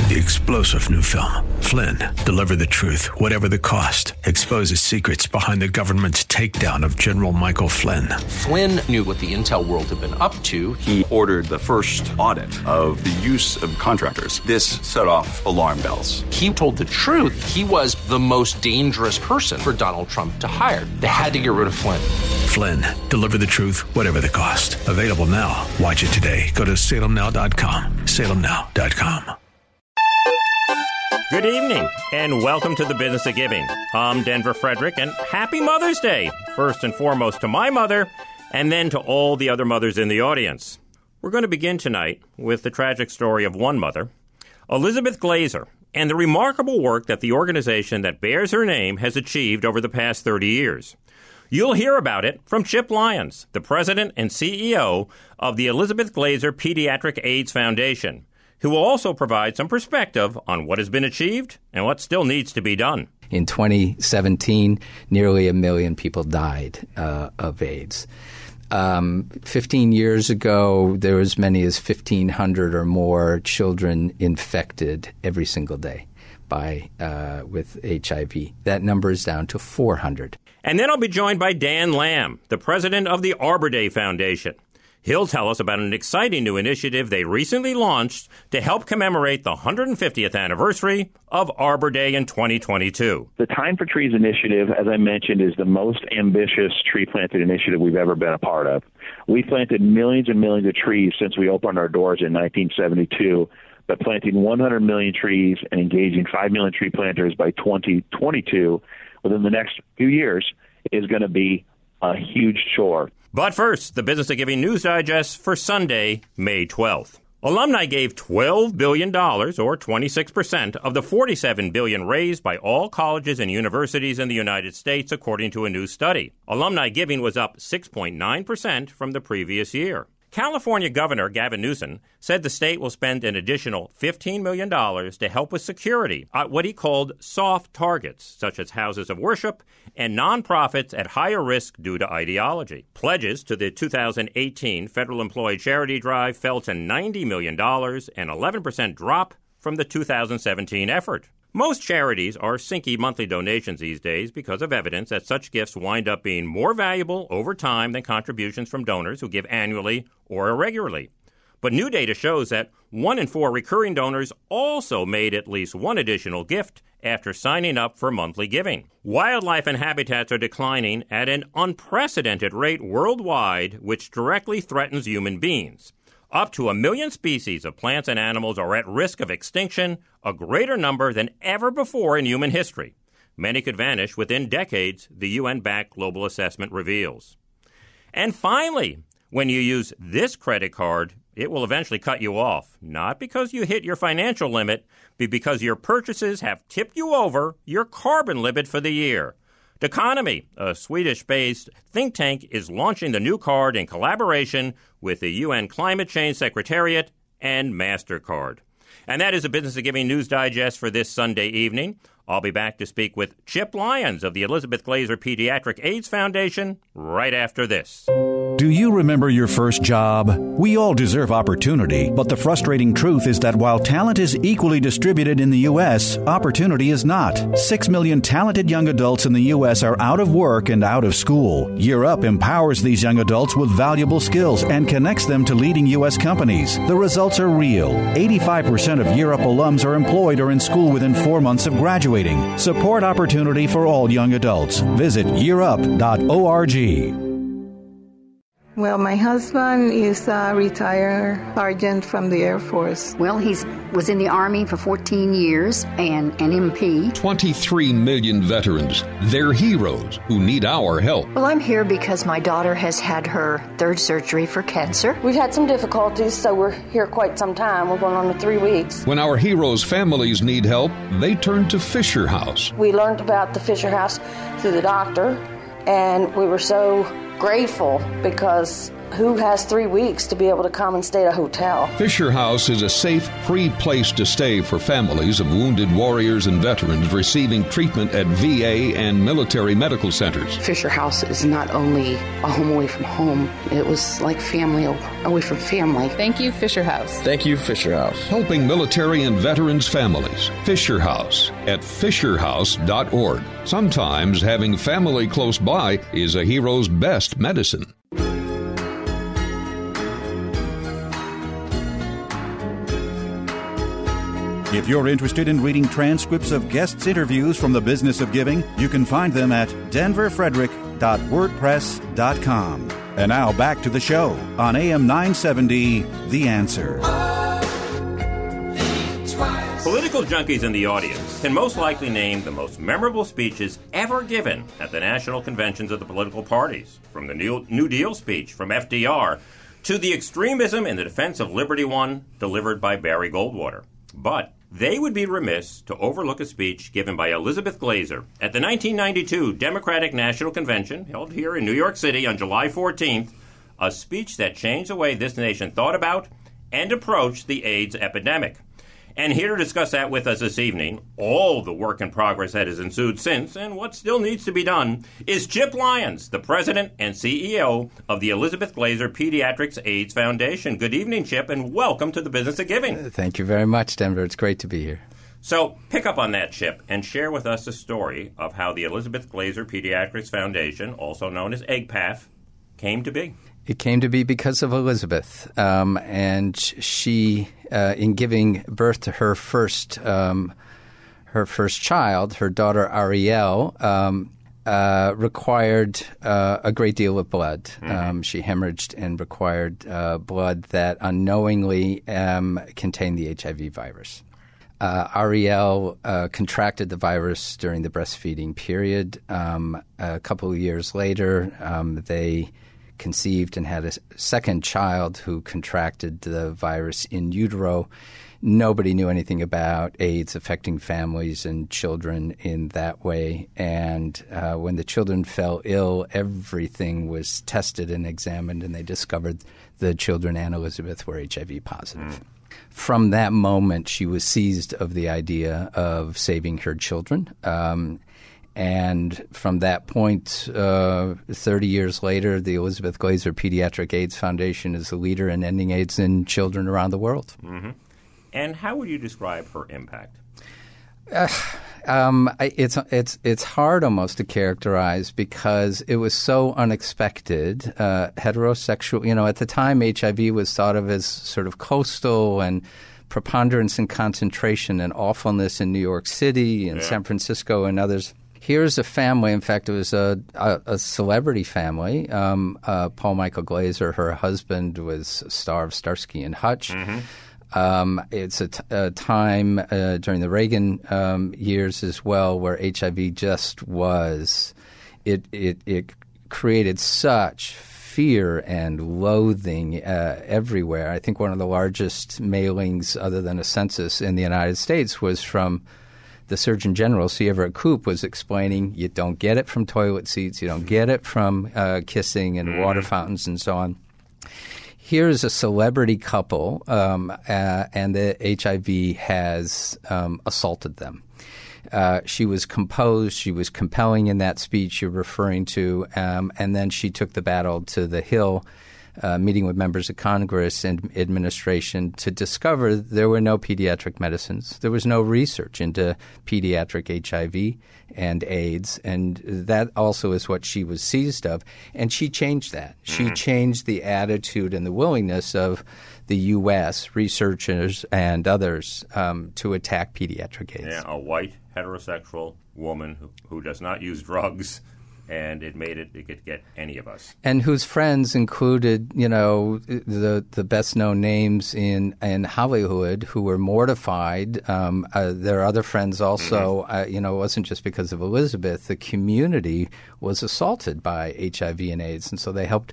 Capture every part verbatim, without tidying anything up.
The explosive new film, Flynn, deliver the truth, whatever the cost, exposes secrets behind the government's takedown of General Michael Flynn. Flynn knew what the intel world had been up to. He ordered the first audit of the use of contractors. This set off alarm bells. He told the truth. He was the most dangerous person for Donald Trump to hire. They had to get rid of Flynn. Flynn, deliver the truth, whatever the cost. Available now. Watch it today. Go to salem now dot com. salem now dot com. Good evening, and welcome to the Business of Giving. I'm Denver Frederick, and happy Mother's Day, first and foremost to my mother, and then to all the other mothers in the audience. We're going to begin tonight with the tragic story of one mother, Elizabeth Glazer, and the remarkable work that the organization that bears her name has achieved over the past thirty years. You'll hear about it from Chip Lyons, the president and C E O of the Elizabeth Glazer Pediatric AIDS Foundation, who will also provide some perspective on what has been achieved and what still needs to be done. In twenty seventeen, nearly a million people died uh, of AIDS. Um, fifteen years ago, there were as many as fifteen hundred or more children infected every single day by uh, with H I V. That number is down to four hundred. And then I'll be joined by Dan Lamb, the president of the Arbor Day Foundation. He'll tell us about an exciting new initiative they recently launched to help commemorate the one hundred fiftieth anniversary of Arbor Day in twenty twenty-two. The Time for Trees initiative, as I mentioned, is the most ambitious tree planting initiative we've ever been a part of. We planted millions and millions of trees since we opened our doors in nineteen seventy-two, but planting one hundred million trees and engaging five million tree planters by twenty twenty-two within the next few years is going to be a huge chore. But first, the Business of Giving News Digest for Sunday, May twelfth. Alumni gave twelve billion dollars, or twenty-six percent, of the forty-seven billion dollars raised by all colleges and universities in the United States, according to a new study. Alumni giving was up six point nine percent from the previous year. California Governor Gavin Newsom said the state will spend an additional fifteen million dollars to help with security at what he called soft targets, such as houses of worship and nonprofits at higher risk due to ideology. Pledges to the two thousand eighteen Federal Employee Charity Drive fell to ninety million dollars, an eleven percent drop from the two thousand seventeen effort. Most charities are sinky monthly donations these days because of evidence that such gifts wind up being more valuable over time than contributions from donors who give annually or irregularly. But new data shows that one in four recurring donors also made at least one additional gift after signing up for monthly giving. Wildlife and habitats are declining at an unprecedented rate worldwide, which directly threatens human beings. Up to a million species of plants and animals are at risk of extinction, a greater number than ever before in human history. Many could vanish within decades, the U N-backed global assessment reveals. And finally, when you use this credit card, it will eventually cut you off, not because you hit your financial limit, but because your purchases have tipped you over your carbon limit for the year. Deconomy, a Swedish-based think tank, is launching the new card in collaboration with the U N Climate Change Secretariat and MasterCard. And that is a Business of Giving News Digest for this Sunday evening. I'll be back to speak with Chip Lyons of the Elizabeth Glazer Pediatric AIDS Foundation right after this. Do you remember your first job? We all deserve opportunity, but the frustrating truth is that while talent is equally distributed in the U S, opportunity is not. Six million talented young adults in the U S are out of work and out of school. Year Up empowers these young adults with valuable skills and connects them to leading U S companies. The results are real. eighty-five percent of Year Up alums are employed or in school within four months of graduating. Support opportunity for all young adults. Visit year up dot org. Well, my husband is a retired sergeant from the Air Force. Well, he was in the Army for fourteen years and an M P. twenty-three million veterans. They're heroes who need our help. Well, I'm here because my daughter has had her third surgery for cancer. We've had some difficulties, so we're here quite some time. We're going on to three weeks. When our heroes' families need help, they turn to Fisher House. We learned about the Fisher House through the doctor, and we were so grateful because who has three weeks to be able to come and stay at a hotel? Fisher House is a safe, free place to stay for families of wounded warriors and veterans receiving treatment at V A and military medical centers. Fisher House is not only a home away from home, it was like family away from family. Thank you, Fisher House. Thank you, Fisher House. Helping military and veterans families. Fisher House at fisher house dot org. Sometimes having family close by is a hero's best medicine. If you're interested in reading transcripts of guests' interviews from the business of giving, you can find them at denver frederick dot wordpress dot com. And now back to the show on A M nine seventy, The Answer. Political junkies in the audience can most likely name the most memorable speeches ever given at the national conventions of the political parties, from the New Deal speech from F D R to the extremism in the defense of Liberty One delivered by Barry Goldwater. But they would be remiss to overlook a speech given by Elizabeth Glazer at the nineteen ninety-two Democratic National Convention held here in New York City on July fourteenth, a speech that changed the way this nation thought about and approached the AIDS epidemic. And here to discuss that with us this evening, all the work in progress that has ensued since and what still needs to be done, is Chip Lyons, the president and C E O of the Elizabeth Glazer Pediatrics AIDS Foundation. Good evening, Chip, and welcome to the Business of Giving. Thank you very much, Denver. It's great to be here. So pick up on that, Chip, and share with us the story of how the Elizabeth Glazer Pediatrics Foundation, also known as E G P A F, came to be. It came to be because of Elizabeth, um, and she, uh, in giving birth to her first, um, her first child, her daughter Ariel, um, uh, required uh, a great deal of blood. Mm-hmm. Um, she hemorrhaged and required uh, blood that unknowingly um, contained the H I V virus. Uh, Ariel uh, contracted the virus during the breastfeeding period. Um, a couple of years later, um, they conceived and had a second child who contracted the virus in utero. Nobody knew anything about AIDS affecting families and children in that way. And uh, when the children fell ill, everything was tested and examined, and they discovered the children and Elizabeth were H I V positive. Mm. From that moment, she was seized of the idea of saving her children. Um, And from that point, uh, thirty years later, the Elizabeth Glazer Pediatric AIDS Foundation is the leader in ending AIDS in children around the world. Mm-hmm. And how would you describe her impact? Uh, um, it's it's it's hard almost to characterize because it was so unexpected. Uh, heterosexual, you know, at the time, H I V was thought of as sort of coastal and preponderance and concentration and awfulness in New York City and yeah. San Francisco and others. Here's a family. In fact, it was a, a, a celebrity family. Um, uh, Paul Michael Glazer, her husband, was a star of Starsky and Hutch. Mm-hmm. Um, it's a, t- a time uh, during the Reagan um, years as well where H I V just was. It it, it created such fear and loathing uh, everywhere. I think one of the largest mailings, other than a census, in the United States was from the Surgeon General, C. Everett Koop, was explaining you don't get it from toilet seats, you don't get it from uh, kissing and mm-hmm. water fountains and so on. Here's a celebrity couple, um, uh, and the H I V has um, assaulted them. Uh, she was composed, she was compelling in that speech you're referring to, um, and then she took the battle to the Hill, Uh, meeting with members of Congress and administration to discover there were no pediatric medicines. There was no research into pediatric H I V and AIDS, and that also is what she was seized of. And she changed that. She mm-hmm. changed the attitude and the willingness of the U S researchers and others um, to attack pediatric AIDS. Yeah, a white heterosexual woman who, who does not use drugs. And it made it, it could get any of us. And whose friends included, you know, the the best known names in, in Hollywood who were mortified. Um, uh, there are other friends also, mm-hmm. uh, you know, it wasn't just because of Elizabeth. The community was assaulted by H I V and AIDS. And so they helped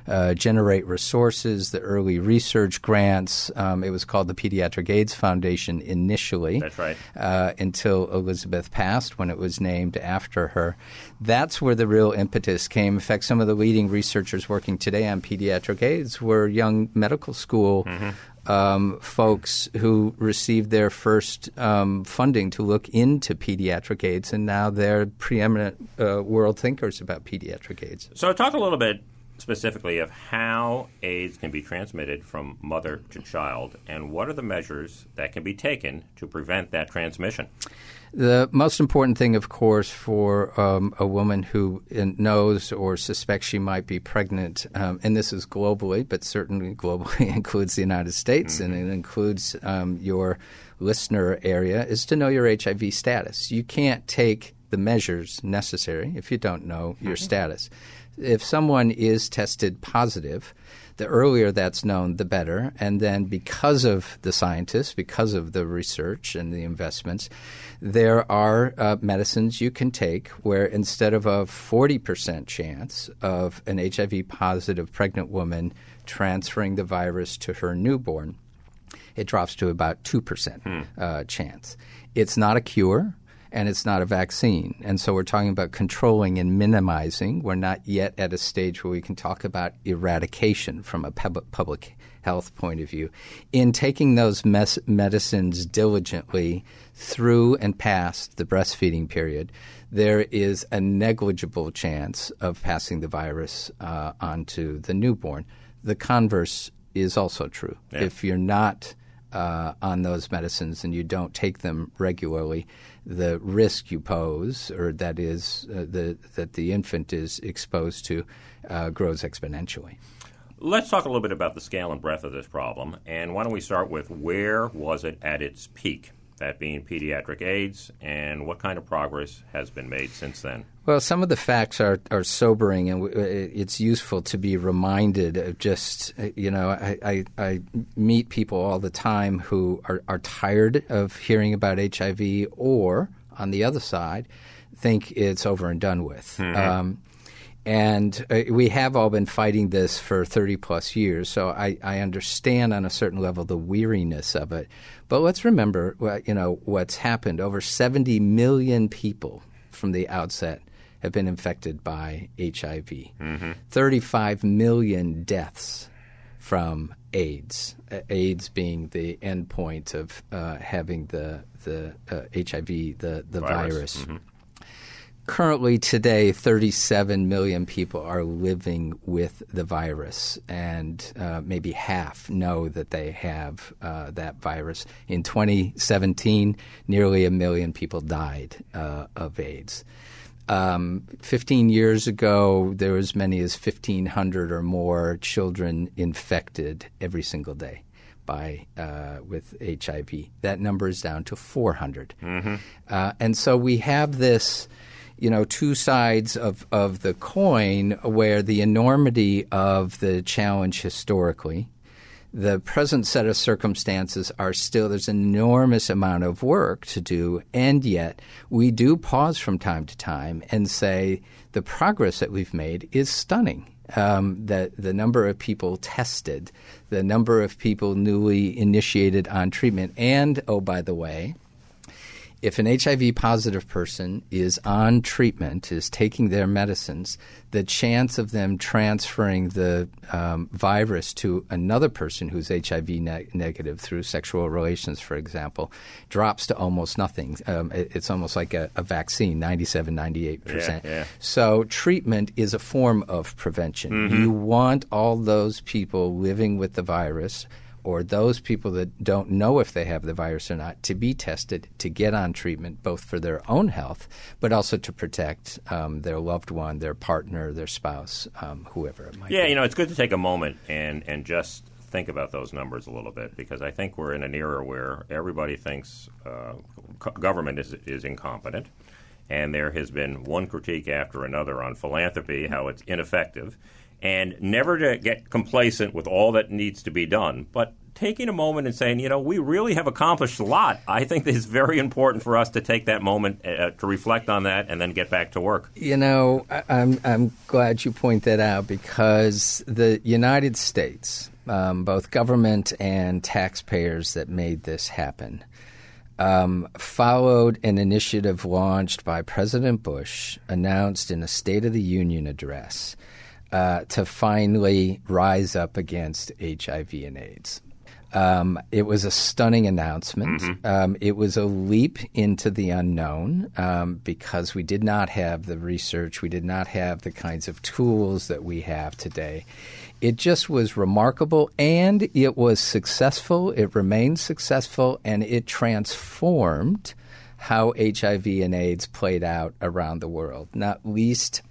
uh, generate resources, the early research grants. Um, it was called the Pediatric AIDS Foundation initially. That's right. Uh, until Elizabeth passed, when it was named after her. That's where the real impetus came. In fact, some of the leading researchers working today on pediatric AIDS were young medical school mm-hmm. Um, folks who received their first um, funding to look into pediatric AIDS, and now they're preeminent uh, world thinkers about pediatric AIDS. So talk a little bit specifically of how AIDS can be transmitted from mother to child, and what are the measures that can be taken to prevent that transmission? The most important thing, of course, for um, a woman who knows or suspects she might be pregnant, um, and this is globally, but certainly globally includes the United States, mm-hmm. and it includes um, your listener area, is to know your H I V status. You can't take the measures necessary if you don't know your mm-hmm. status. If someone is tested positive, the earlier that's known, the better. And then because of the scientists, because of the research and the investments, there are uh, medicines you can take where instead of a forty percent chance of an H I V-positive pregnant woman transferring the virus to her newborn, it drops to about two percent hmm. uh, chance. It's not a cure. And it's not a vaccine. And so we're talking about controlling and minimizing. We're not yet at a stage where we can talk about eradication from a pub- public health point of view. In taking those mes- medicines diligently through and past the breastfeeding period, there is a negligible chance of passing the virus uh, onto the newborn. The converse is also true. Yeah. If you're not Uh, on those medicines and you don't take them regularly, the risk you pose, or that is uh, the, that the infant is exposed to, uh, grows exponentially. Let's talk a little bit about the scale and breadth of this problem, and why don't we start with where was it at its peak, that being pediatric AIDS, and what kind of progress has been made since then? Well, some of the facts are, are sobering, and it's useful to be reminded of just, you know, I, I, I meet people all the time who are, are tired of hearing about H I V or, on the other side, think it's over and done with. Mm-hmm. Um, and uh, we have all been fighting this for thirty-plus years, so I, I understand on a certain level the weariness of it. But let's remember, you know, what's happened. Over seventy million people from the outset have been infected by H I V. Mm-hmm. thirty-five million deaths from AIDS, uh, AIDS being the end point of uh, having the, the uh, H I V, the, the virus. virus. Mm-hmm. Currently, today, thirty-seven million people are living with the virus, and uh, maybe half know that they have uh, that virus. In twenty seventeen, nearly a million people died uh, of AIDS. Um, fifteen years ago, there was as many as fifteen hundred or more children infected every single day by uh, with H I V. That number is down to four hundred. Mm-hmm. Uh, and so we have this, you know, two sides of, of the coin where the enormity of the challenge historically, the present set of circumstances are still, there's an enormous amount of work to do, and yet we do pause from time to time and say the progress that we've made is stunning. Um, the, the number of people tested, the number of people newly initiated on treatment, and, oh, by the way, if an H I V-positive person is on treatment, is taking their medicines, the chance of them transferring the um, virus to another person who's H I V ne- negative through sexual relations, for example, drops to almost nothing. Um, it, it's almost like a, a vaccine, ninety-seven, ninety-eight percent. Yeah, yeah. So treatment is a form of prevention. Mm-hmm. You want all those people living with the virus, or those people that don't know if they have the virus or not, to be tested, to get on treatment, both for their own health, but also to protect um, their loved one, their partner, their spouse, um, whoever it might yeah, be. Yeah, you know, it's good to take a moment and, and just think about those numbers a little bit, because I think we're in an era where everybody thinks uh, co- government is, is incompetent, and there has been one critique after another on philanthropy, how it's ineffective. And never to get complacent with all that needs to be done, but taking a moment and saying, you know, we really have accomplished a lot. I think it's very important for us to take that moment uh, to reflect on that and then get back to work. You know, I, I'm I'm glad you point that out, because the United States, um, both government and taxpayers that made this happen, Um, followed an initiative launched by President Bush, announced in a State of the Union address, uh, to finally rise up against H I V and AIDS. Um, it was a stunning announcement. Mm-hmm. Um, it was a leap into the unknown um, because we did not have the research. We did not have the kinds of tools that we have today. It just was remarkable, and it was successful. It remained successful, and it transformed how H I V and AIDS played out around the world, not least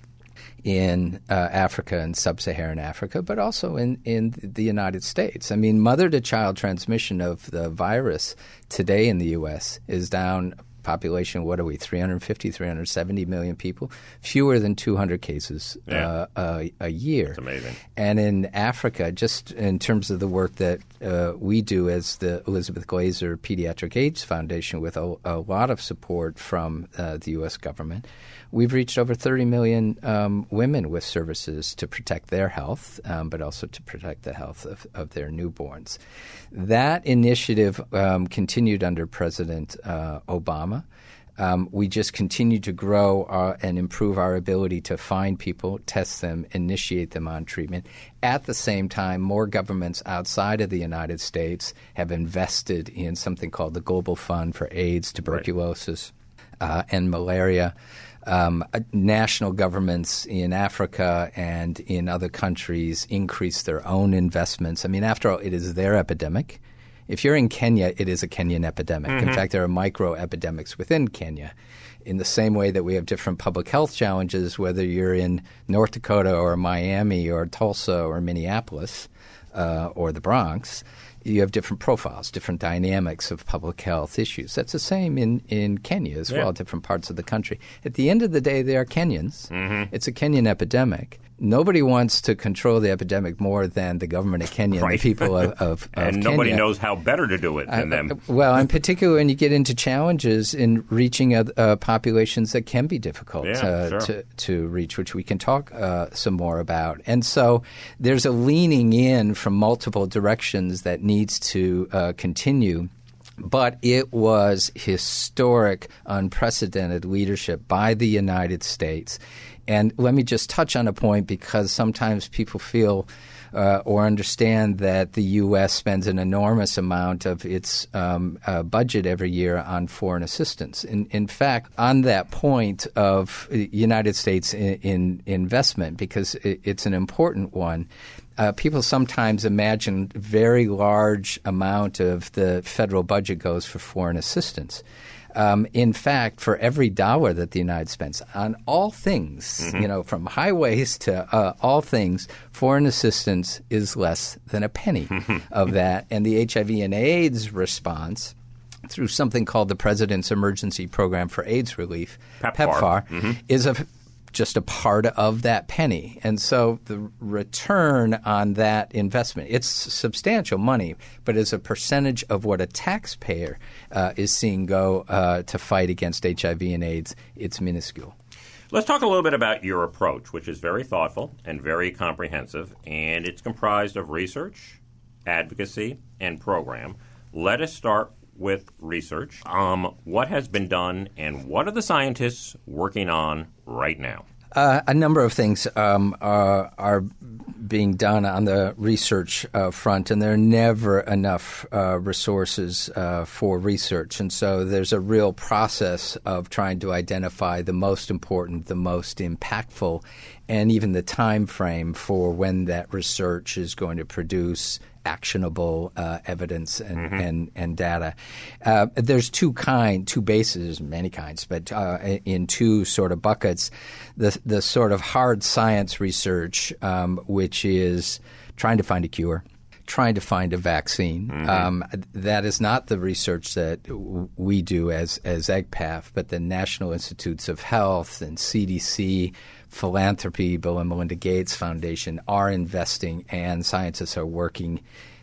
in uh, Africa and sub-Saharan Africa, but also in, in the United States. I mean, mother-to-child transmission of the virus today in the U S is down. Population, what are we, three hundred fifty, three hundred seventy million people? Fewer than two hundred cases yeah. uh, a, a year. That's amazing. And in Africa, just in terms of the work that uh, we do as the Elizabeth Glaser Pediatric AIDS Foundation, with a, a lot of support from uh, the U S government, we've reached over thirty million um, women with services to protect their health, um, but also to protect the health of, of their newborns. That initiative um, continued under President uh, Obama. Um, we just continue to grow our, and improve our ability to find people, test them, initiate them on treatment. At the same time, more governments outside of the United States have invested in something called the Global Fund for AIDS, tuberculosis, right. uh, and malaria. Um, national governments in Africa and in other countries increase their own investments. I mean, after all, it is their epidemic. If you're in Kenya, it is a Kenyan epidemic. Mm-hmm. In fact, there are micro-epidemics within Kenya. In the same way that we have different public health challenges, whether you're in North Dakota or Miami or Tulsa or Minneapolis uh, or the Bronx, you have different profiles, different dynamics of public health issues. That's the same in, in Kenya as yeah. well, different parts of the country. At the end of the day, they are Kenyans. Mm-hmm. It's a Kenyan epidemic. Nobody wants to control the epidemic more than the government of Kenya right. and the people of, of, of and Kenya. Nobody knows how better to do it than uh, them. Well, in particular, when you get into challenges in reaching uh, uh, populations that can be difficult yeah, uh, sure. to, to reach, which we can talk uh, some more about. And so there's a leaning in from multiple directions that needs to uh, continue. But it was historic, unprecedented leadership by the United States. And let me just touch on a point, because sometimes people feel uh, or understand that the U S spends an enormous amount of its um, uh, budget every year on foreign assistance. In, in fact, on that point of United States in, in investment, because it, it's an important one, Uh, people sometimes imagine very large amount of the federal budget goes for foreign assistance. Um, in fact, for every dollar that the United States spends on all things, mm-hmm. you know, from highways to uh, all things, foreign assistance is less than a penny of that. And the H I V and AIDS response, through something called the President's Emergency Program for AIDS Relief, PEPFAR, PEPFAR mm-hmm. is a just a part of that penny. And so the return on that investment, it's substantial money, but as a percentage of what a taxpayer uh, is seeing go uh, to fight against H I V and AIDS, it's minuscule. Let's talk a little bit about your approach, which is very thoughtful and very comprehensive, and it's comprised of research, advocacy, and program. Let us start with research. Um, what has been done, and what are the scientists working on right now? Uh, a number of things um, are, are being done on the research uh, front, and there are never enough uh, resources uh, for research. And so there's a real process of trying to identify the most important, the most impactful, and even the time frame for when that research is going to produce actionable uh, evidence and, mm-hmm. and, and data. Uh, there's two kind, two bases, many kinds, but uh, in two sort of buckets. The the sort of hard science research, um, which is trying to find a cure, trying to find a vaccine. Mm-hmm. Um, that is not the research that w- we do as as E G P A F, but the National Institutes of Health and C D C, philanthropy, Bill and Melinda Gates Foundation are investing, and scientists are working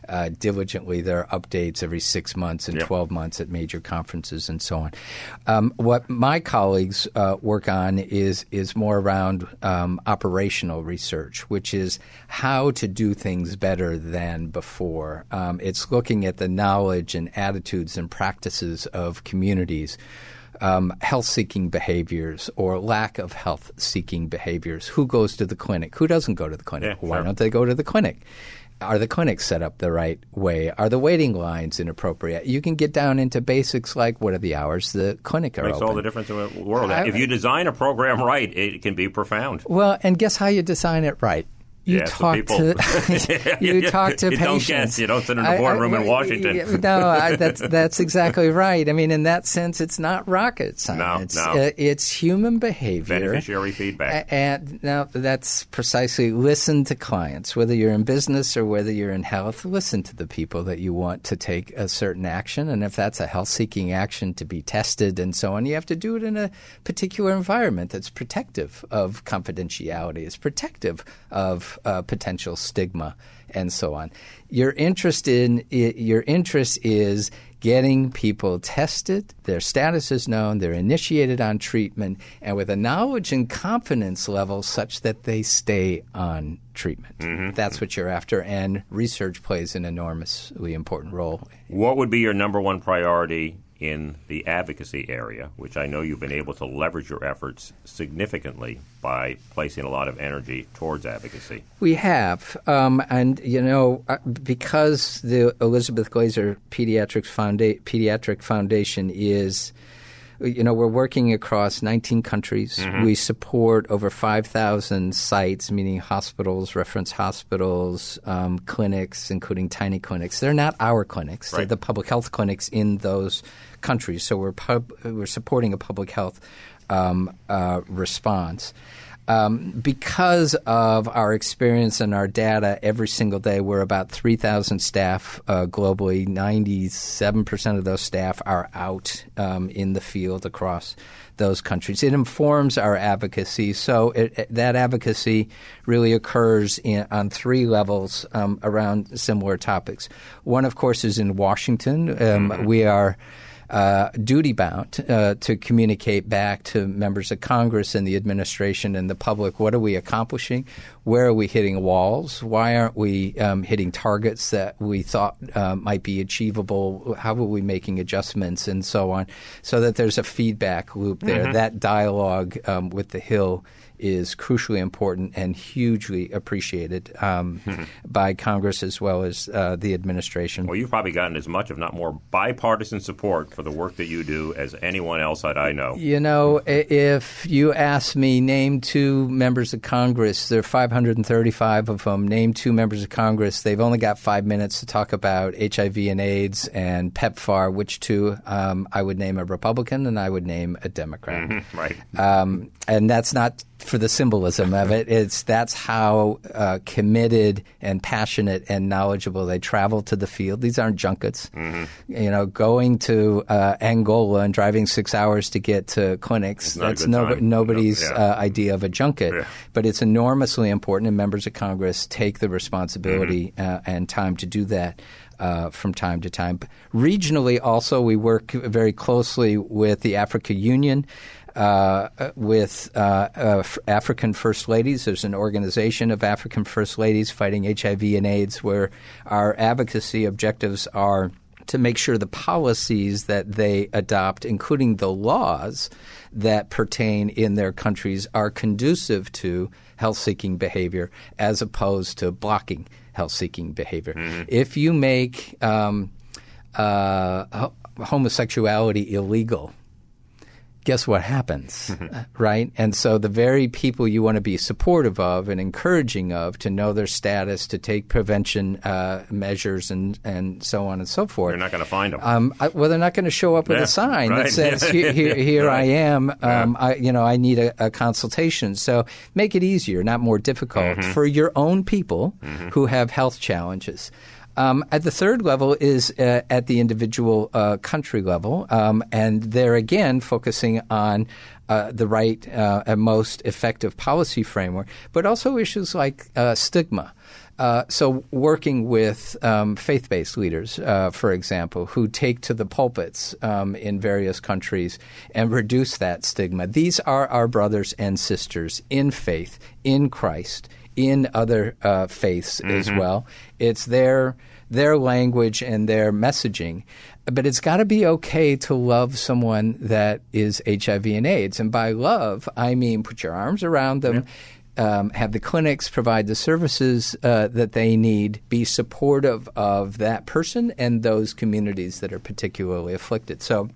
uh, diligently their updates every six months and yep. twelve months at major conferences and so on. Um, what my colleagues uh, work on is is more around um, operational research, which is how to do things better than before. Um, it's looking at the knowledge and attitudes and practices of communities. Um, health-seeking behaviors or lack of health-seeking behaviors. Who goes to the clinic? Who doesn't go to the clinic? Yeah, Why sure. don't they go to the clinic? Are the clinics set up the right way? Are the waiting lines inappropriate? You can get down into basics like what are the hours the clinic are Makes open. all the difference in the world. I, if you design a program right, it can be profound. Well, and guess how you design it right? You yeah, talk to you talk to you patients. Don't guess. You don't sit in a boardroom in Washington. No, I, that's that's exactly right. I mean, in that sense, it's not rocket science. No, no. Uh, it's human behavior. Beneficiary feedback. And now that's precisely listen to clients, whether you're in business or whether you're in health. Listen to the people that you want to take a certain action, and if that's a health-seeking action to be tested and so on, you have to do it in a particular environment that's protective of confidentiality. It's protective of Uh, potential stigma and so on. Your interest in your interest is getting people tested, their status is known, they're initiated on treatment, and with a knowledge and confidence level such that they stay on treatment. Mm-hmm. That's what you're after, and research plays an enormously important role. What would be your number one priority in the advocacy area, which I know you've been able to leverage your efforts significantly by placing a lot of energy towards advocacy? We have. Um, and, you know, because the Elizabeth Glaser Pediatrics Founda- Pediatric Foundation is, you know, we're working across nineteen countries. Mm-hmm. We support over five thousand sites, meaning hospitals, reference hospitals, um, clinics, including tiny clinics. They're not our clinics. Right. They're the public health clinics in those countries. So we're pub- we're supporting a public health um, uh, response. Um, because of our experience and our data every single day, we're about three thousand staff uh, globally. ninety-seven percent of those staff are out um, in the field across those countries. It informs our advocacy. So it, it, that advocacy really occurs in, on three levels um, around similar topics. One, of course, is in Washington. Um, mm-hmm. We are Uh, duty-bound uh, to communicate back to members of Congress and the administration and the public. What are we accomplishing? Where are we hitting walls? Why aren't we um, hitting targets that we thought uh, might be achievable? How are we making adjustments and so on? So that there's a feedback loop there. Mm-hmm. That dialogue um, with the Hill is crucially important and hugely appreciated um, mm-hmm. by Congress as well as uh, the administration. Well, you've probably gotten as much, if not more, bipartisan support for the work that you do as anyone else that I know. You know, if you ask me, name two members of Congress, there are five hundred thirty-five of them, name two members of Congress, they've only got five minutes to talk about H I V and AIDS and PEPFAR, which two um, I would name a Republican and I would name a Democrat. Mm-hmm, right. Um, and that's not for the symbolism of it. It's that's how uh, committed and passionate and knowledgeable they travel to the field. These aren't junkets. Mm-hmm. You know, going to uh, Angola and driving six hours to get to clinics, that's no, nobody's no, yeah. uh, idea of a junket. Yeah. But it's enormously important, and members of Congress take the responsibility mm-hmm. uh, and time to do that. Uh, from time to time. Regionally also, we work very closely with the Africa Union, uh, with uh, uh, African First Ladies. There's an organization of African First Ladies fighting H I V and AIDS where our advocacy objectives are to make sure the policies that they adopt, including the laws that pertain in their countries, are conducive to health-seeking behavior as opposed to blocking health-seeking behavior. Mm-hmm. If you make um, uh, ho- homosexuality illegal, guess what happens, mm-hmm. right? And so the very people you want to be supportive of and encouraging of to know their status, to take prevention uh, measures and, and so on and so forth. You're not going to find them. Um, I, well, they're not going to show up with yeah, a sign right. that says, here, here, here right. I am, um, yeah. I, you know, I need a, a consultation. So make it easier, not more difficult mm-hmm. for your own people mm-hmm. who have health challenges. Um, at the third level is uh, at the individual uh, country level, um, and there again focusing on uh, the right uh, and most effective policy framework, but also issues like uh, stigma. Uh, so working with um, faith-based leaders, uh, for example, who take to the pulpits um, in various countries and reduce that stigma. These are our brothers and sisters in faith, in Christ, in other uh, faiths mm-hmm. as well. It's their their language and their messaging. But it's got to be okay to love someone that is H I V and AIDS. And by love, I mean put your arms around them, yeah. um, have the clinics provide the services uh, that they need, be supportive of that person and those communities that are particularly afflicted. So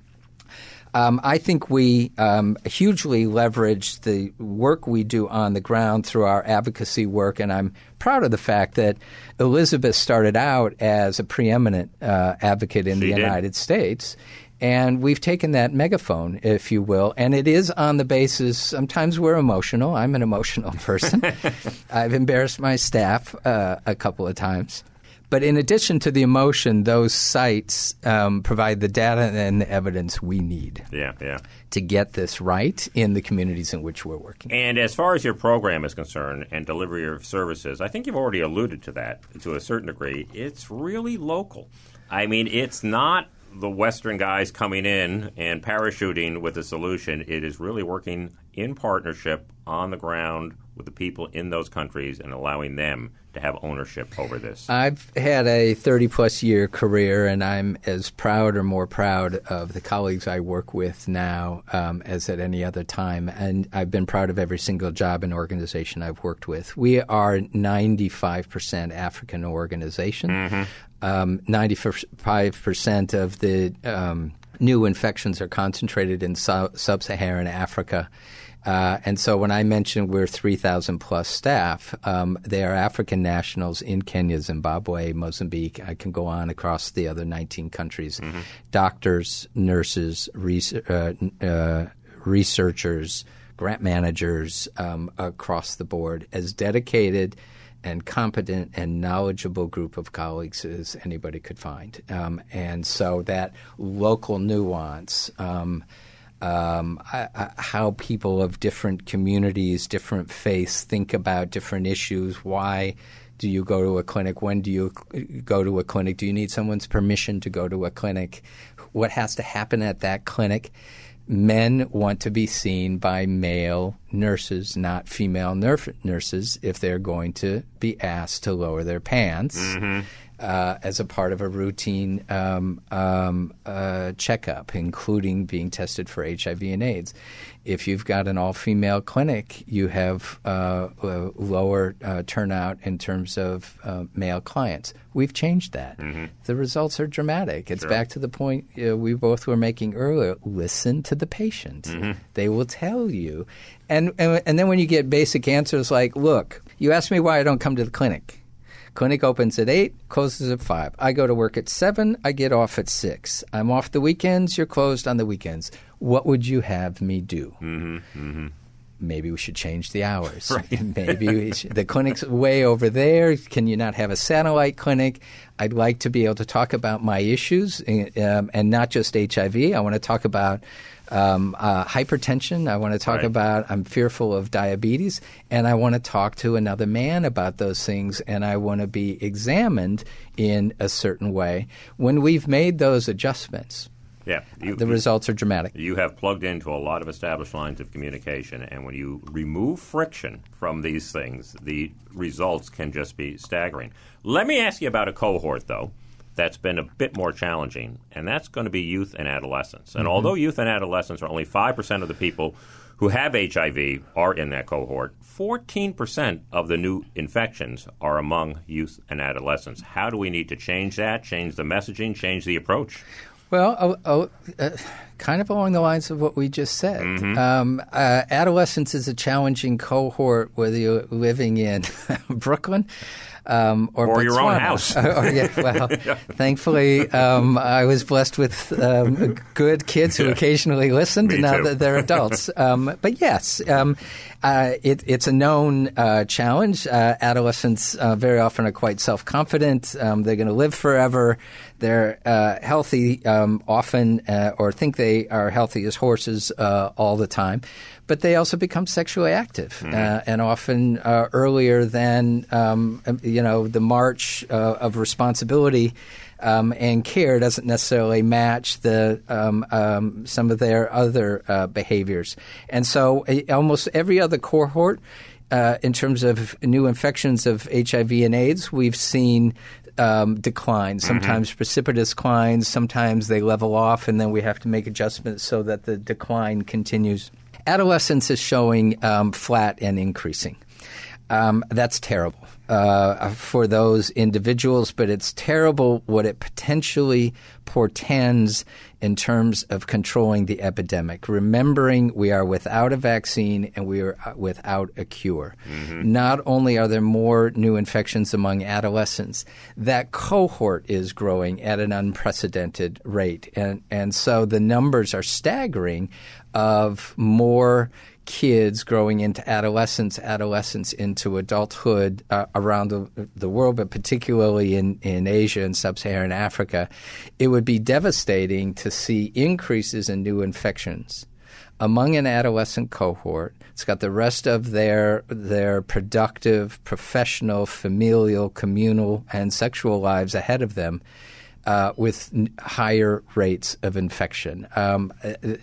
Um, I think we um, hugely leverage the work we do on the ground through our advocacy work, and I'm proud of the fact that Elizabeth started out as a preeminent uh, advocate in she the United did. States, and we've taken that megaphone, if you will, and it is on the basis – sometimes we're emotional. I'm an emotional person. I've embarrassed my staff uh, a couple of times. But in addition to the emotion, those sites um, provide the data and the evidence we need yeah, yeah. to get this right in the communities in which we're working. And as far as your program is concerned and delivery of services, I think you've already alluded to that to a certain degree. It's really local. I mean, it's not the Western guys coming in and parachuting with a solution. It is really working in partnership on the ground with the people in those countries and allowing them to have ownership over this. I've had a thirty-plus year career, and I'm as proud or more proud of the colleagues I work with now um, as at any other time. And I've been proud of every single job and organization I've worked with. We are ninety-five percent African organization. Mm-hmm. Um, ninety-five percent of the um, new infections are concentrated in su- sub-Saharan Africa. Uh, and so when I mentioned we're three thousand plus staff, um, they are African nationals in Kenya, Zimbabwe, Mozambique. I can go on across the other nineteen countries. Mm-hmm. Doctors, nurses, res- uh, uh, researchers, grant managers um, across the board, as dedicated and competent and knowledgeable group of colleagues as anybody could find. Um, and so that local nuance um, – Um, I, I, how people of different communities, different faiths think about different issues. Why do you go to a clinic? When do you go to a clinic? Do you need someone's permission to go to a clinic? What has to happen at that clinic? Men want to be seen by male nurses, not female ner- nurses, if they're going to be asked to lower their pants. Mm-hmm. Uh, as a part of a routine um, um, uh, checkup, including being tested for H I V and AIDS. If you've got an all-female clinic, you have uh, a lower uh, turnout in terms of uh, male clients. We've changed that. Mm-hmm. The results are dramatic. It's sure. back to the point uh, we both were making earlier. Listen to the patient. Mm-hmm. They will tell you. And, and, and then when you get basic answers like, look, you asked me why I don't come to the clinic. Clinic opens at eight, closes at five. I go to work at seven. I get off at six. I'm off the weekends. You're closed on the weekends. What would you have me do? Mm-hmm, mm-hmm. Maybe we should change the hours. Right. Maybe we should, the clinic's way over there. Can you not have a satellite clinic? I'd like to be able to talk about my issues um, and not just H I V. I want to talk about Um, uh, hypertension. I want to talk right. about I'm fearful of diabetes, and I want to talk to another man about those things, and I want to be examined in a certain way. When we've made those adjustments, yeah, you, the you, results are dramatic. You have plugged into a lot of established lines of communication, and when you remove friction from these things, the results can just be staggering. Let me ask you about a cohort, though, that's been a bit more challenging, and that's going to be youth and adolescents. And mm-hmm. although youth and adolescents are only five percent of the people who have H I V are in that cohort, fourteen percent of the new infections are among youth and adolescents. How do we need to change that, change the messaging, change the approach? Well, oh, oh, uh, kind of along the lines of what we just said. Mm-hmm. Um, uh, adolescence is a challenging cohort, whether you're living in Brooklyn um, or, or your own house. or, yeah, well, thankfully, um, I was blessed with um, good kids who occasionally listened, and now too. that they're adults. Um, but yes, um, uh, it, it's a known uh, challenge. Uh, adolescents uh, very often are quite self-confident. Um, they're going to live forever. They're uh, healthy um, often uh, or think they are healthy as horses uh, all the time, but they also become sexually active mm-hmm. uh, and often uh, earlier than, um, you know, the march uh, of responsibility um, and care doesn't necessarily match the um, um, some of their other uh, behaviors. And so uh, almost every other cohort uh, in terms of new infections of H I V and AIDS, we've seen Um, decline, sometimes mm-hmm. precipitous declines, sometimes they level off, and then we have to make adjustments so that the decline continues. Adolescence is showing um, flat and increasing. Um, that's terrible uh, for those individuals, but it's terrible what it potentially portends in terms of controlling the epidemic. Remembering we are without a vaccine and we are without a cure. Mm-hmm. Not only are there more new infections among adolescents, that cohort is growing at an unprecedented rate. And, and so the numbers are staggering of more kids growing into adolescence, adolescence into adulthood uh, around the, the world, but particularly in, in Asia and sub-Saharan Africa. It would be devastating to see increases in new infections among an adolescent cohort. It's got the rest of their their productive, professional, familial, communal, and sexual lives ahead of them. Uh, with n- higher rates of infection. Um,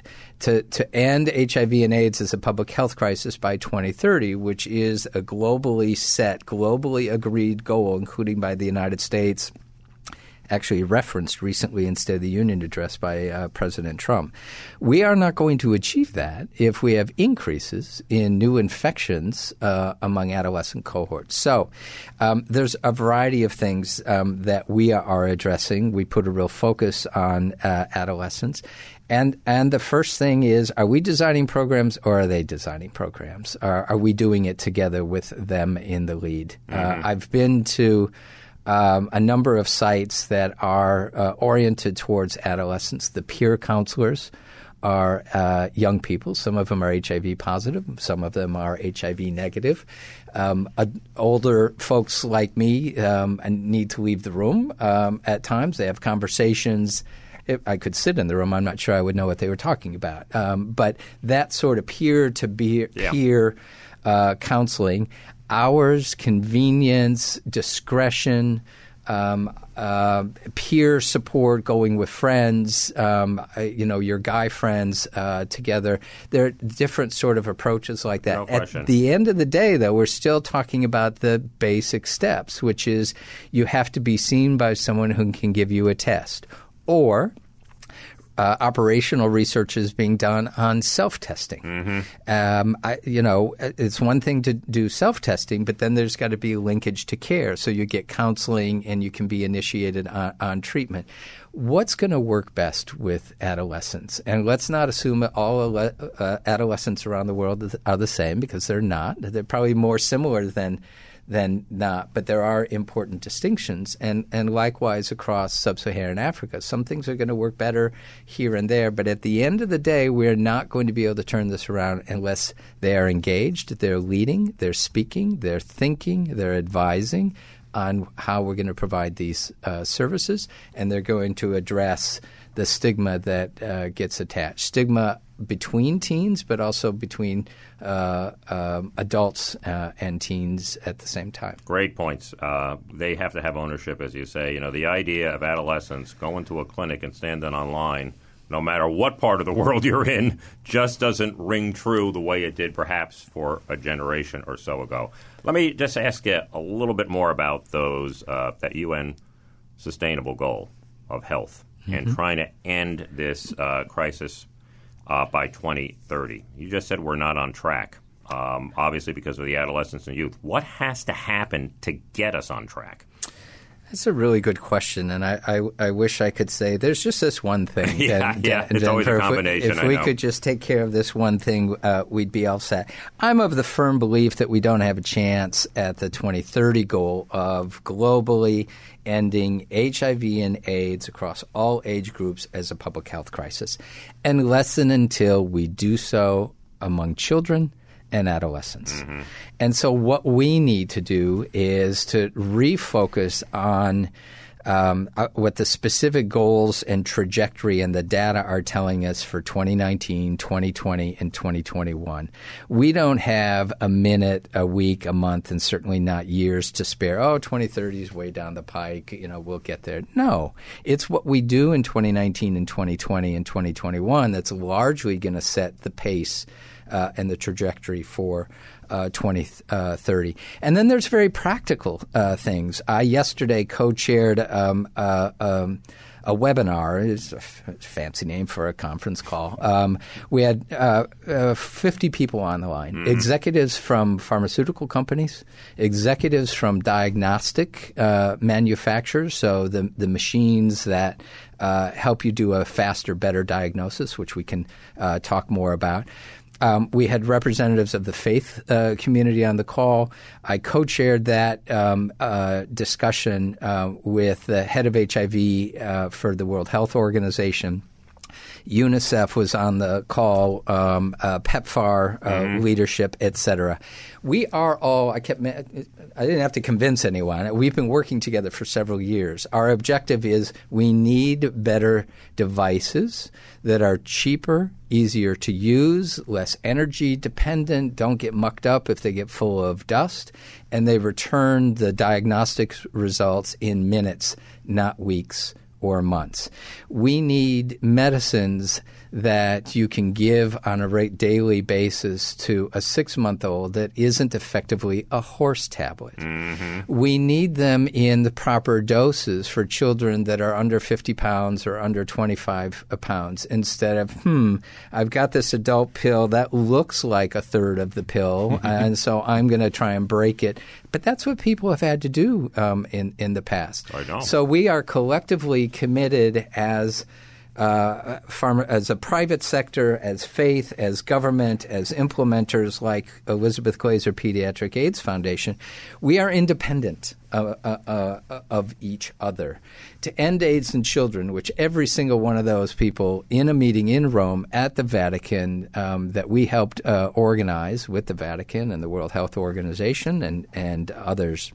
to, to end H I V and AIDS as a public health crisis by twenty thirty, which is a globally set, globally agreed goal, including by the United States, actually referenced recently in State of the Union address by uh, President Trump. We are not going to achieve that if we have increases in new infections uh, among adolescent cohorts. So um, there's a variety of things um, that we are addressing. We put a real focus on uh, adolescents. And and the first thing is, are we designing programs or are they designing programs? Are, are we doing it together with them in the lead? Mm-hmm. Uh, I've been to Um, a number of sites that are uh, oriented towards adolescents. The peer counselors are uh, young people. Some of them are H I V positive. Some of them are H I V negative. Um, uh, older folks like me um, need to leave the room um, at times. They have conversations. If I could sit in the room, I'm not sure I would know what they were talking about. Um, but that sort of peer-to-peer yeah. peer, uh, counseling, hours, convenience, discretion, um, uh, peer support, going with friends, um, you know, your guy friends uh, together. There are different sort of approaches like that. No question. At the end of the day, though, we're still talking about the basic steps, which is you have to be seen by someone who can give you a test, or Uh, operational research is being done on self-testing. Mm-hmm. Um, I, you know, it's one thing to do self-testing, but then there's got to be linkage to care. So you get counseling and you can be initiated on, on treatment. What's going to work best with adolescents? And let's not assume that all uh, adolescents around the world are the same, because they're not. They're probably more similar than than not, but there are important distinctions. And, and likewise across sub-Saharan Africa. Some things are going to work better here and there, but at the end of the day, we're not going to be able to turn this around unless they are engaged, they're leading, they're speaking, they're thinking, they're advising on how we're going to provide these uh, services, and they're going to address the stigma that uh, gets attached. Stigma between teens, but also between uh, um, adults uh, and teens at the same time. Great points. Uh, they have to have ownership, as you say. You know, the idea of adolescents going to a clinic and standing online, no matter what part of the world you're in, just doesn't ring true the way it did perhaps for a generation or so ago. Let me just ask you a little bit more about those uh, that U N sustainable goal of health mm-hmm. and trying to end this uh, crisis Uh, by twenty thirty. You just said we're not on track, um, obviously because of the adolescents and youth. What has to happen to get us on track? That's a really good question, and I, I, I wish I could say there's just this one thing. yeah, Dan, yeah, Dan, it's Denver. always a combination. If we, if I we know. could just take care of this one thing, uh, we'd be all set. I'm of the firm belief that we don't have a chance at the twenty thirty goal of globally ending H I V and AIDS across all age groups as a public health crisis, unless and until we do so among children and adolescents. Mm-hmm. And so what we need to do is to refocus on um, uh, what the specific goals and trajectory and the data are telling us for twenty nineteen, twenty twenty, and twenty twenty-one. We don't have a minute, a week, a month, and certainly not years to spare. Oh, twenty thirty is way down the pike. You know, we'll get there. No, it's what we do in twenty nineteen and twenty twenty and twenty twenty-one that's largely going to set the pace uh, and the trajectory for Uh, twenty thirty. And then there's very practical uh, things. I yesterday co-chaired um, uh, um, a webinar. It's a f- fancy name for a conference call. Um, we had uh, uh, fifty people on the line, mm-hmm. executives from pharmaceutical companies, executives from diagnostic uh, manufacturers, so the, the machines that uh, help you do a faster, better diagnosis, which we can uh, talk more about. Um, we had representatives of the faith uh, community on the call. I co-chaired that um, uh, discussion uh, with the head of H I V uh, for the World Health Organization. UNICEF was on the call, um, uh, PEPFAR uh, mm-hmm. leadership, et cetera. We are all – I kept – I didn't have to convince anyone. We've been working together for several years. Our objective is we need better devices that are cheaper, easier to use, less energy dependent, don't get mucked up if they get full of dust, and they return the diagnostics results in minutes, not weeks or months. We need medicines that you can give on a rate daily basis to a six-month-old that isn't effectively a horse tablet. Mm-hmm. We need them in the proper doses for children that are under fifty pounds or under twenty-five pounds instead of, hmm, I've got this adult pill that looks like a third of the pill, and so I'm going to try and break it. But that's what people have had to do um, in, in the past. I know. So we are collectively committed as uh, pharma, as a private sector, as faith, as government, as implementers like Elizabeth Glaser Pediatric AIDS Foundation. We are independent uh, uh, uh, of each other. To end AIDS in children, which every single one of those people in a meeting in Rome at the Vatican um, that we helped uh, organize with the Vatican and the World Health Organization and, and others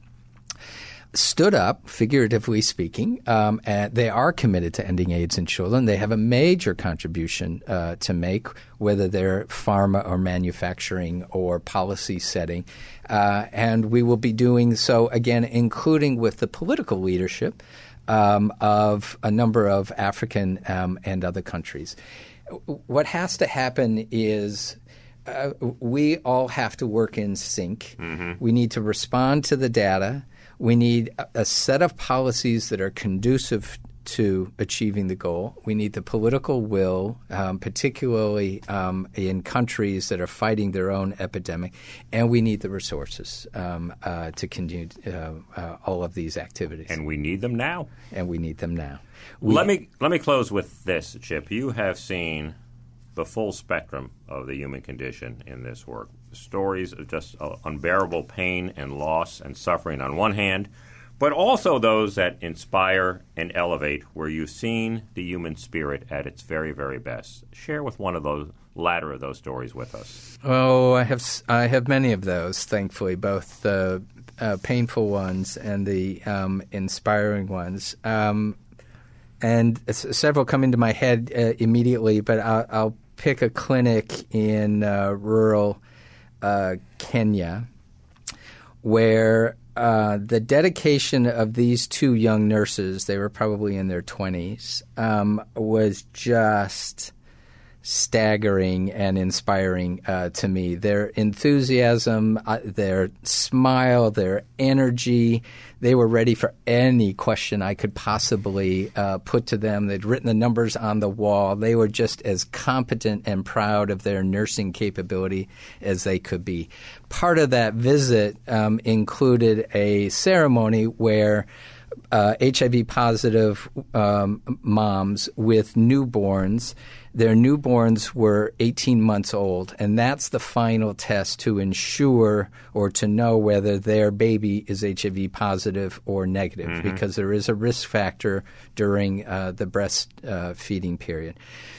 stood up, figuratively speaking, um, and they are committed to ending AIDS in children. They have a major contribution uh, to make, whether they're pharma or manufacturing or policy setting. Uh, and we will be doing so, again, including with the political leadership um, of a number of African um, and other countries. What has to happen is uh, we all have to work in sync. Mm-hmm. We need to respond to the data. We need a set of policies that are conducive to achieving the goal. We need the political will, um, particularly um, in countries that are fighting their own epidemic, and we need the resources um, uh, to continue uh, uh, all of these activities. And we need them now. And we need them now. We, let me let me close with this, Chip. You have seen the full spectrum of the human condition in this work. Stories of just uh, unbearable pain and loss and suffering on one hand, but also those that inspire and elevate, where you've seen the human spirit at its very, very best. Share with one of those latter of those stories with us. Oh, I have I have many of those, thankfully, both the uh, painful ones and the um, inspiring ones. Um, and s- several come into my head uh, immediately, but I'll, I'll pick a clinic in uh, rural Uh, Kenya, where uh, the dedication of these two young nurses, they were probably in their twenties, um, was just staggering and inspiring uh, to me. Their enthusiasm, uh, their smile, their energy, they were ready for any question I could possibly uh, put to them. They'd written the numbers on the wall. They were just as competent and proud of their nursing capability as they could be. Part of that visit um, included a ceremony where uh, H I V positive um, moms with newborns, their newborns were eighteen months old, and that's the final test to ensure or to know whether their baby is H I V positive or negative, mm-hmm. because there is a risk factor during uh, the breastfeeding uh, period.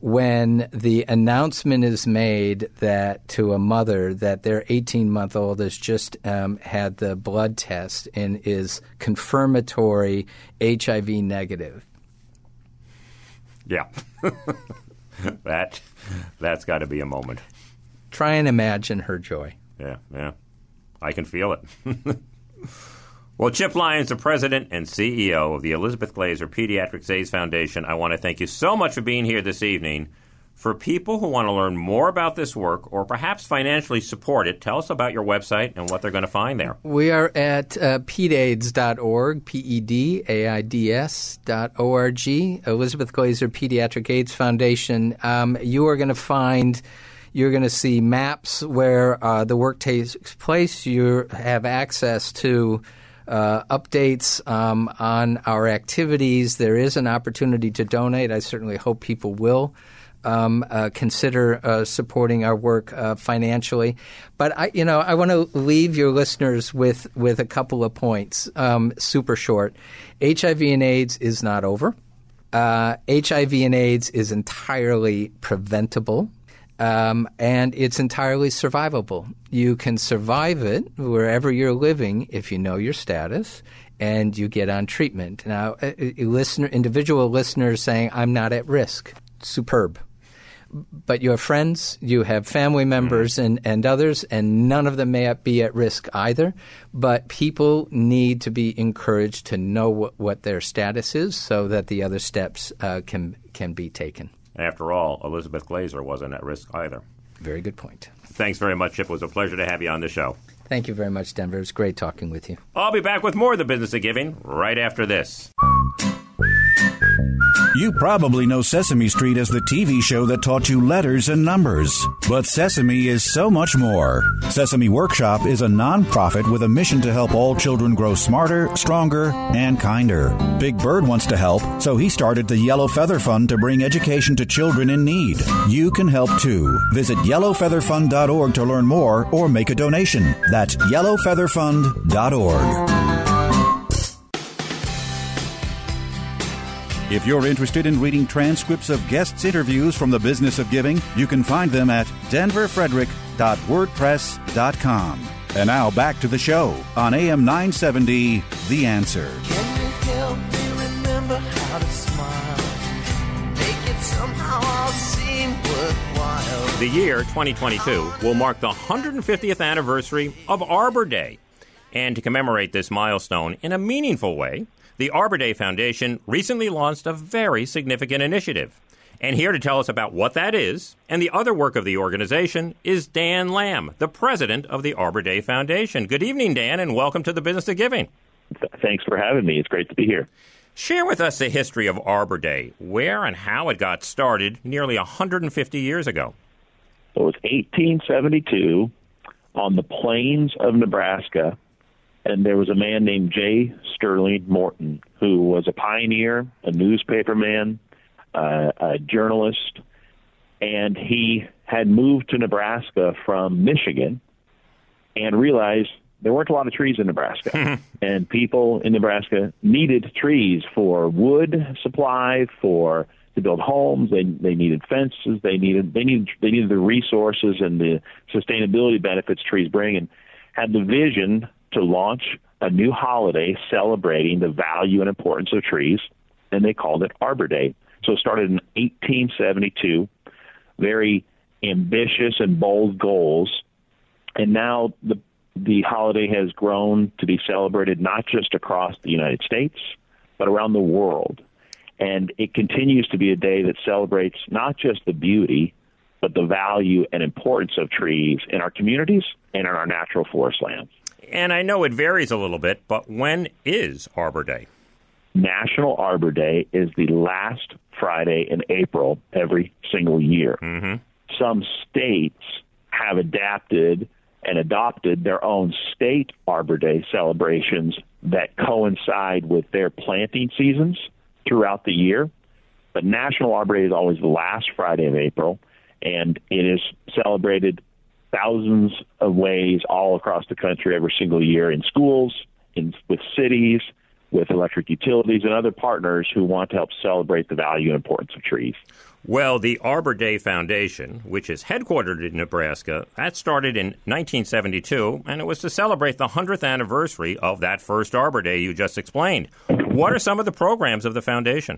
when the announcement is made that to a mother that their eighteen-month-old has just um, had the blood test and is confirmatory H I V negative. Yeah. that, that's got to be a moment. Try and imagine her joy. Yeah, yeah. I can feel it. Well, Chip Lyons, the president and C E O of the Elizabeth Glaser Pediatrics AIDS Foundation, I want to thank you so much for being here this evening. For people who want to learn more about this work or perhaps financially support it, tell us about your website and what they're going to find there. We are at uh, pedaids dot org, P E D A I D S dot O R G, Elizabeth Glaser Pediatric AIDS Foundation. Um, you are going to find... You're going to see maps where uh, the work takes place. You have access to uh, updates um, on our activities. There is an opportunity to donate. I certainly hope people will um, uh, consider uh, supporting our work uh, financially. But I, you know, I want to leave your listeners with with a couple of points. Um, super short. H I V and AIDS is not over. Uh, H I V and AIDS is entirely preventable. Um, and it's entirely survivable. You can survive it wherever you're living if you know your status and you get on treatment. Now, a, a listener, individual listeners saying, I'm not at risk. Superb. But you have friends, you have family members and, and others, and none of them may be at risk either. But people need to be encouraged to know what, what their status is so that the other steps uh, can can be taken. After all, Elizabeth Glaser wasn't at risk either. Very good point. Thanks very much, Chip. It was a pleasure to have you on the show. Thank you very much, Denver. It was great talking with you. I'll be back with more of The Business of Giving right after this. You probably know Sesame Street as the T V show that taught you letters and numbers. But Sesame is so much more. Sesame Workshop is a nonprofit with a mission to help all children grow smarter, stronger, and kinder. Big Bird wants to help, so he started the Yellow Feather Fund to bring education to children in need. You can help too. Visit yellow feather fund dot org to learn more or make a donation. That's yellow feather fund dot org. If you're interested in reading transcripts of guests' interviews from the Business of Giving, you can find them at denver frederick dot wordpress dot com. And now back to the show on A M nine seventy, The Answer. Can you help me remember how to smile? Make it somehow all seem worthwhile. The year twenty twenty-two will mark the one hundred fiftieth anniversary of Arbor Day. And to commemorate this milestone in a meaningful way, the Arbor Day Foundation recently launched a very significant initiative. And here to tell us about what that is and the other work of the organization is Dan Lamb, the president of the Arbor Day Foundation. Good evening, Dan, and welcome to the Business of Giving. Thanks for having me. It's great to be here. Share with us the history of Arbor Day, where and how it got started nearly one hundred fifty years ago. It was eighteen seventy-two on the plains of Nebraska. And there was a man named J. Sterling Morton, who was a pioneer, a newspaperman, uh, a journalist, and he had moved to Nebraska from Michigan and realized there weren't a lot of trees in Nebraska. And people in Nebraska needed trees for wood supply, for to build homes. They they needed fences. They needed they needed they needed the resources and the sustainability benefits trees bring, and had the vision to launch a new holiday celebrating the value and importance of trees, and they called it Arbor Day. So it started in eighteen seventy-two, very ambitious and bold goals, and now the the holiday has grown to be celebrated not just across the United States, but around the world. And it continues to be a day that celebrates not just the beauty, but the value and importance of trees in our communities and in our natural forest lands. And I know it varies a little bit, but when is Arbor Day? National Arbor Day is the last Friday in April every single year. Mm-hmm. Some states have adapted and adopted their own state Arbor Day celebrations that coincide with their planting seasons throughout the year. But National Arbor Day is always the last Friday of April, and it is celebrated thousands of ways all across the country every single year in schools, in with cities, with electric utilities and other partners who want to help celebrate the value and importance of trees. Well, the Arbor Day Foundation, which is headquartered in Nebraska, that started in nineteen seventy-two, and it was to celebrate the hundredth anniversary of that first Arbor Day you just explained. What are some of the programs of the foundation?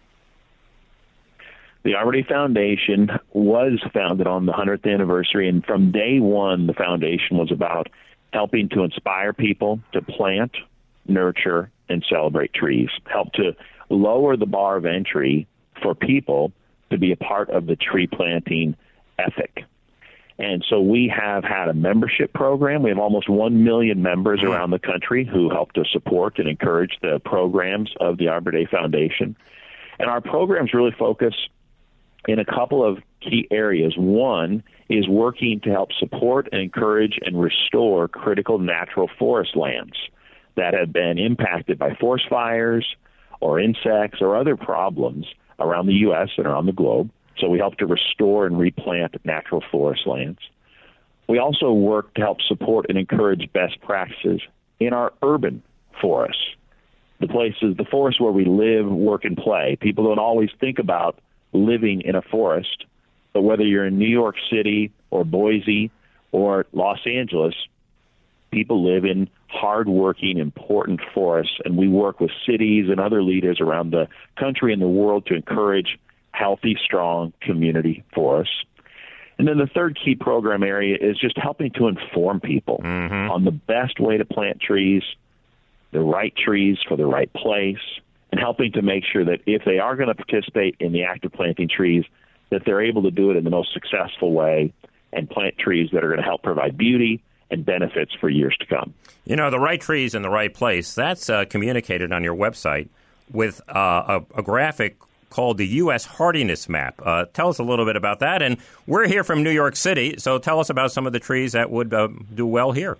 The Arbor Day Foundation was founded on the hundredth anniversary, and from day one, the foundation was about helping to inspire people to plant, nurture, and celebrate trees, help to lower the bar of entry for people to be a part of the tree planting ethic. And so we have had a membership program. We have almost one million members around the country who help to support and encourage the programs of the Arbor Day Foundation. And our programs really focus in a couple of key areas. One is working to help support and encourage and restore critical natural forest lands that have been impacted by forest fires or insects or other problems around the U S and around the globe. So we help to restore and replant natural forest lands. We also work to help support and encourage best practices in our urban forests, the places, the forests where we live, work, and play. People don't always think about living in a forest, but whether you're in New York City or Boise or Los Angeles, people live in hardworking, important forests, and we work with cities and other leaders around the country and the world to encourage healthy, strong community forests. And then the third key program area is just helping to inform people mm-hmm. on the best way to plant trees, the right trees for the right place, and helping to make sure that if they are going to participate in the act of planting trees, that they're able to do it in the most successful way and plant trees that are going to help provide beauty and benefits for years to come. You know, the right trees in the right place, that's uh, communicated on your website with uh, a, a graphic called the U S Hardiness Map. Uh, tell us a little bit about that. And we're here from New York City, so tell us about some of the trees that would uh, do well here.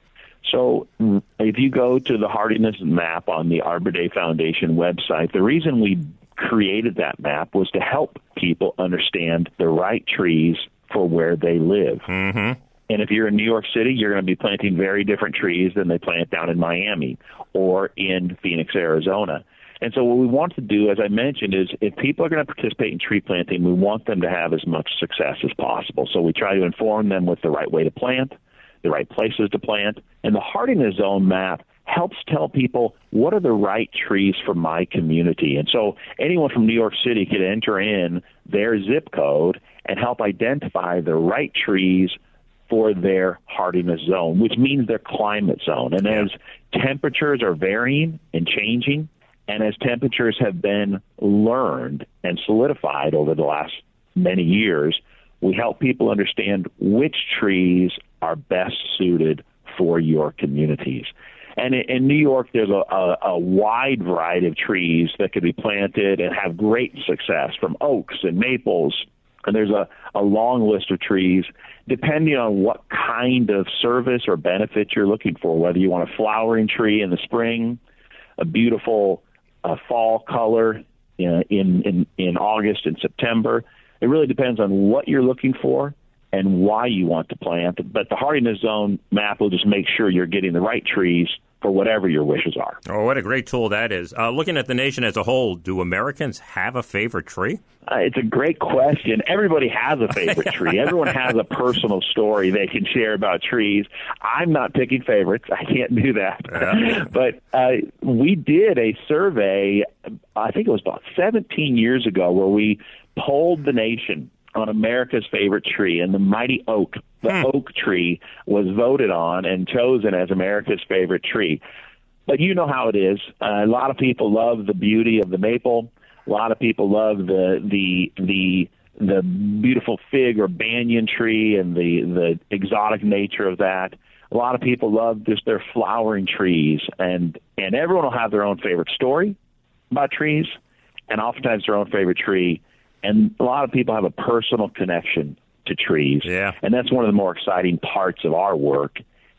So if you go to the Hardiness Map on the Arbor Day Foundation website, the reason we created that map was to help people understand the right trees for where they live. Mm-hmm. And if you're in New York City, you're going to be planting very different trees than they plant down in Miami or in Phoenix, Arizona. And so what we want to do, as I mentioned, is if people are going to participate in tree planting, we want them to have as much success as possible. So we try to inform them with the right way to plant, the right places to plant. And the Hardiness Zone map helps tell people what are the right trees for my community. And so anyone from New York City could enter in their zip code and help identify the right trees for their hardiness zone, which means their climate zone. And as temperatures are varying and changing, and as temperatures have been learned and solidified over the last many years, we help people understand which trees are best suited for your communities. And in New York, there's a, a, a wide variety of trees that could be planted and have great success, from oaks and maples. And there's a, a long list of trees, depending on what kind of service or benefit you're looking for, whether you want a flowering tree in the spring, a beautiful uh, fall color in, in, in August and September. It really depends on what you're looking for and why you want to plant. But the Hardiness Zone map will just make sure you're getting the right trees for whatever your wishes are. Oh, what a great tool that is. Uh, looking at the nation as a whole, do Americans have a favorite tree? Uh, it's a great question. Everybody has a favorite tree. Everyone has a personal story they can share about trees. I'm not picking favorites. I can't do that. Yeah. But uh, we did a survey, I think it was about seventeen years ago, where we polled the nation on America's favorite tree, and the mighty oak, the hmm. oak tree, was voted on and chosen as America's favorite tree. But you know how it is. Uh, a lot of people love the beauty of the maple. A lot of people love the the the the beautiful fig or banyan tree and the the exotic nature of that. A lot of people love just their flowering trees, and and everyone will have their own favorite story about trees, and oftentimes their own favorite tree. And a lot of people have a personal connection to trees. Yeah. And that's one of the more exciting parts of our work,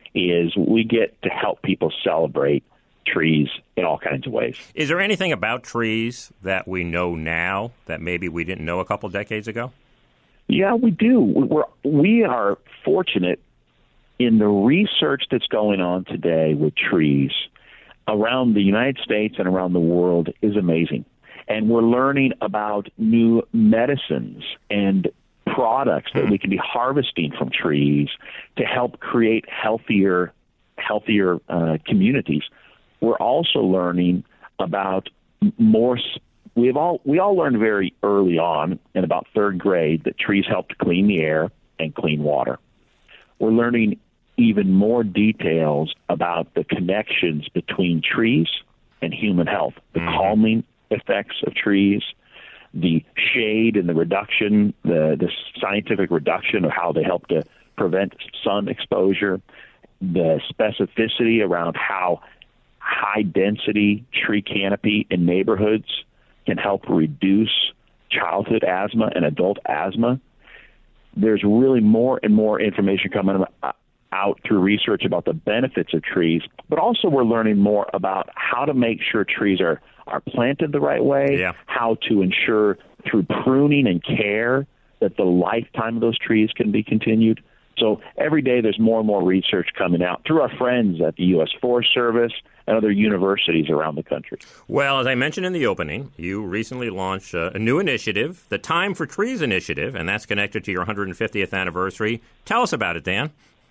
is we get to help people celebrate trees in all kinds of ways. Is there anything about trees that we know now that maybe we didn't know a couple decades ago? Yeah, we do. We're, we are fortunate in the research that's going on today with trees. around the United States and around the world is amazing. And we're learning about new medicines and products that we can be harvesting from trees to help create healthier, healthier uh, communities. We're also learning about more. We've all we all learned very early on in about third grade that trees help to clean the air and clean water. We're learning even more details about the connections between trees and human health, the mm-hmm. calming effects of trees, the shade and the reduction, the, the scientific reduction of how they help to prevent sun exposure, the specificity around how high density tree canopy in neighborhoods can help reduce childhood asthma and adult asthma. There's really more and more information coming out through research about the benefits of trees, but also we're learning more about how to make sure trees are, are planted the right way, yeah. how to ensure through pruning and care that the lifetime of those trees can be continued. So every day there's more and more research coming out through our friends at the U S Forest Service and other universities around the country. Well, as I mentioned in the opening, you recently launched a, a new initiative, the Time for Trees Initiative, and that's connected to your one hundred fiftieth anniversary. Tell us about it, Dan.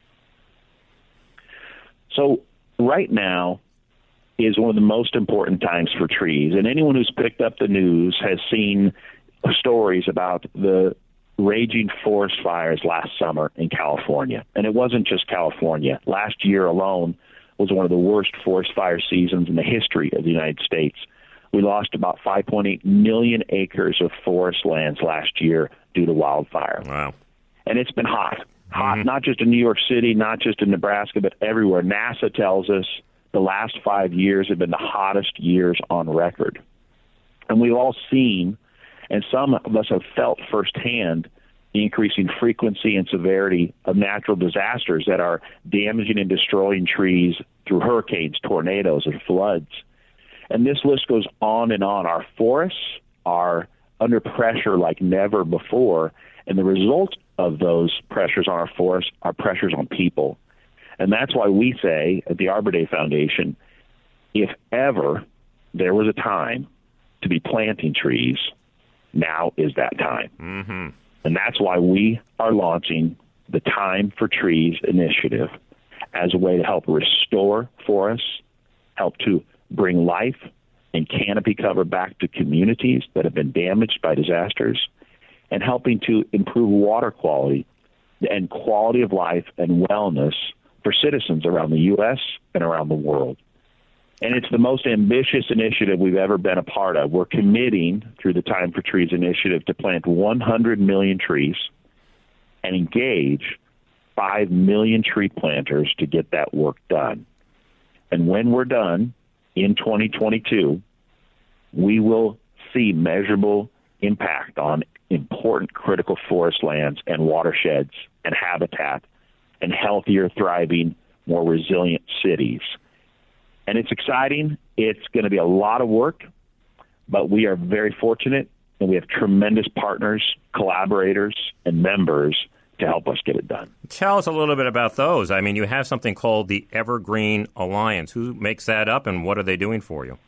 So right now is one of the most important times for trees, and anyone who's picked up the news has seen stories about the raging forest fires last summer in California. And it wasn't just California. Last year alone was one of the worst forest fire seasons in the history of the United States. We lost about five point eight million acres of forest lands last year due to wildfire. Wow. And it's been hot. Hot, Mm-hmm. not just in New York City, not just in Nebraska, but everywhere. NASA tells us the last five years have been the hottest years on record. And we've all seen, and some of us have felt firsthand, the increasing frequency and severity of natural disasters that are damaging and destroying trees through hurricanes, tornadoes, and floods. And this list goes on and on. Our forests are under pressure like never before, and the result of those pressures on our forests are pressures on people. And that's why we say at the Arbor Day Foundation, if ever there was a time to be planting trees, now is that time. Mm-hmm. And that's why we are launching the Time for Trees initiative as a way to help restore forests, help to bring life and canopy cover back to communities that have been damaged by disasters, and helping to improve water quality and quality of life and wellness for citizens around the U S and around the world. And it's the most ambitious initiative we've ever been a part of. We're committing through the Time for Trees initiative to plant one hundred million trees and engage five million tree planters to get that work done. And when we're done in twenty twenty-two, we will see measurable impact on important critical forest lands and watersheds and habitat and healthier, thriving, more resilient cities. And it's exciting. It's going to be a lot of work, but we are very fortunate, and we have tremendous partners, collaborators, and members to help us get it done. Tell us a little bit about those. I mean, you have something called the Evergreen Alliance. Who makes that up, and what are they doing for you?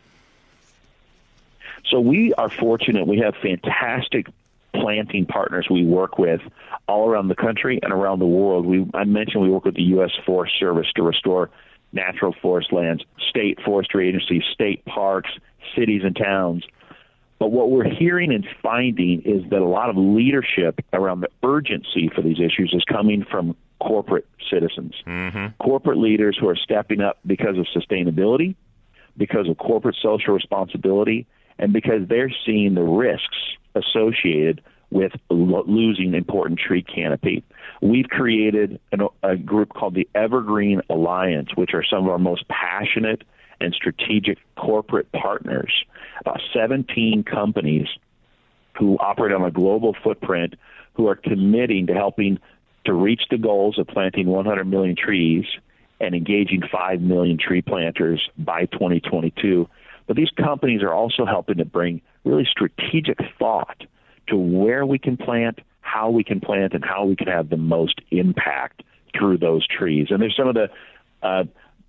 So we are fortunate. We have fantastic planting partners we work with all around the country and around the world. We, I mentioned we work with the U S Forest Service to restore natural forest lands, state forestry agencies, state parks, cities and towns. But what we're hearing and finding is that a lot of leadership around the urgency for these issues is coming from corporate citizens, mm-hmm. corporate leaders who are stepping up because of sustainability, because of corporate social responsibility, and because they're seeing the risks associated with lo- losing important tree canopy. We've created an, a group called the Evergreen Alliance, which are some of our most passionate and strategic corporate partners, about seventeen companies who operate on a global footprint, who are committing to helping to reach the goals of planting one hundred million trees and engaging five million tree planters by twenty twenty-two. But these companies are also helping to bring really strategic thought to where we can plant, how we can plant, and how we can have the most impact through those trees. And there's some of the uh,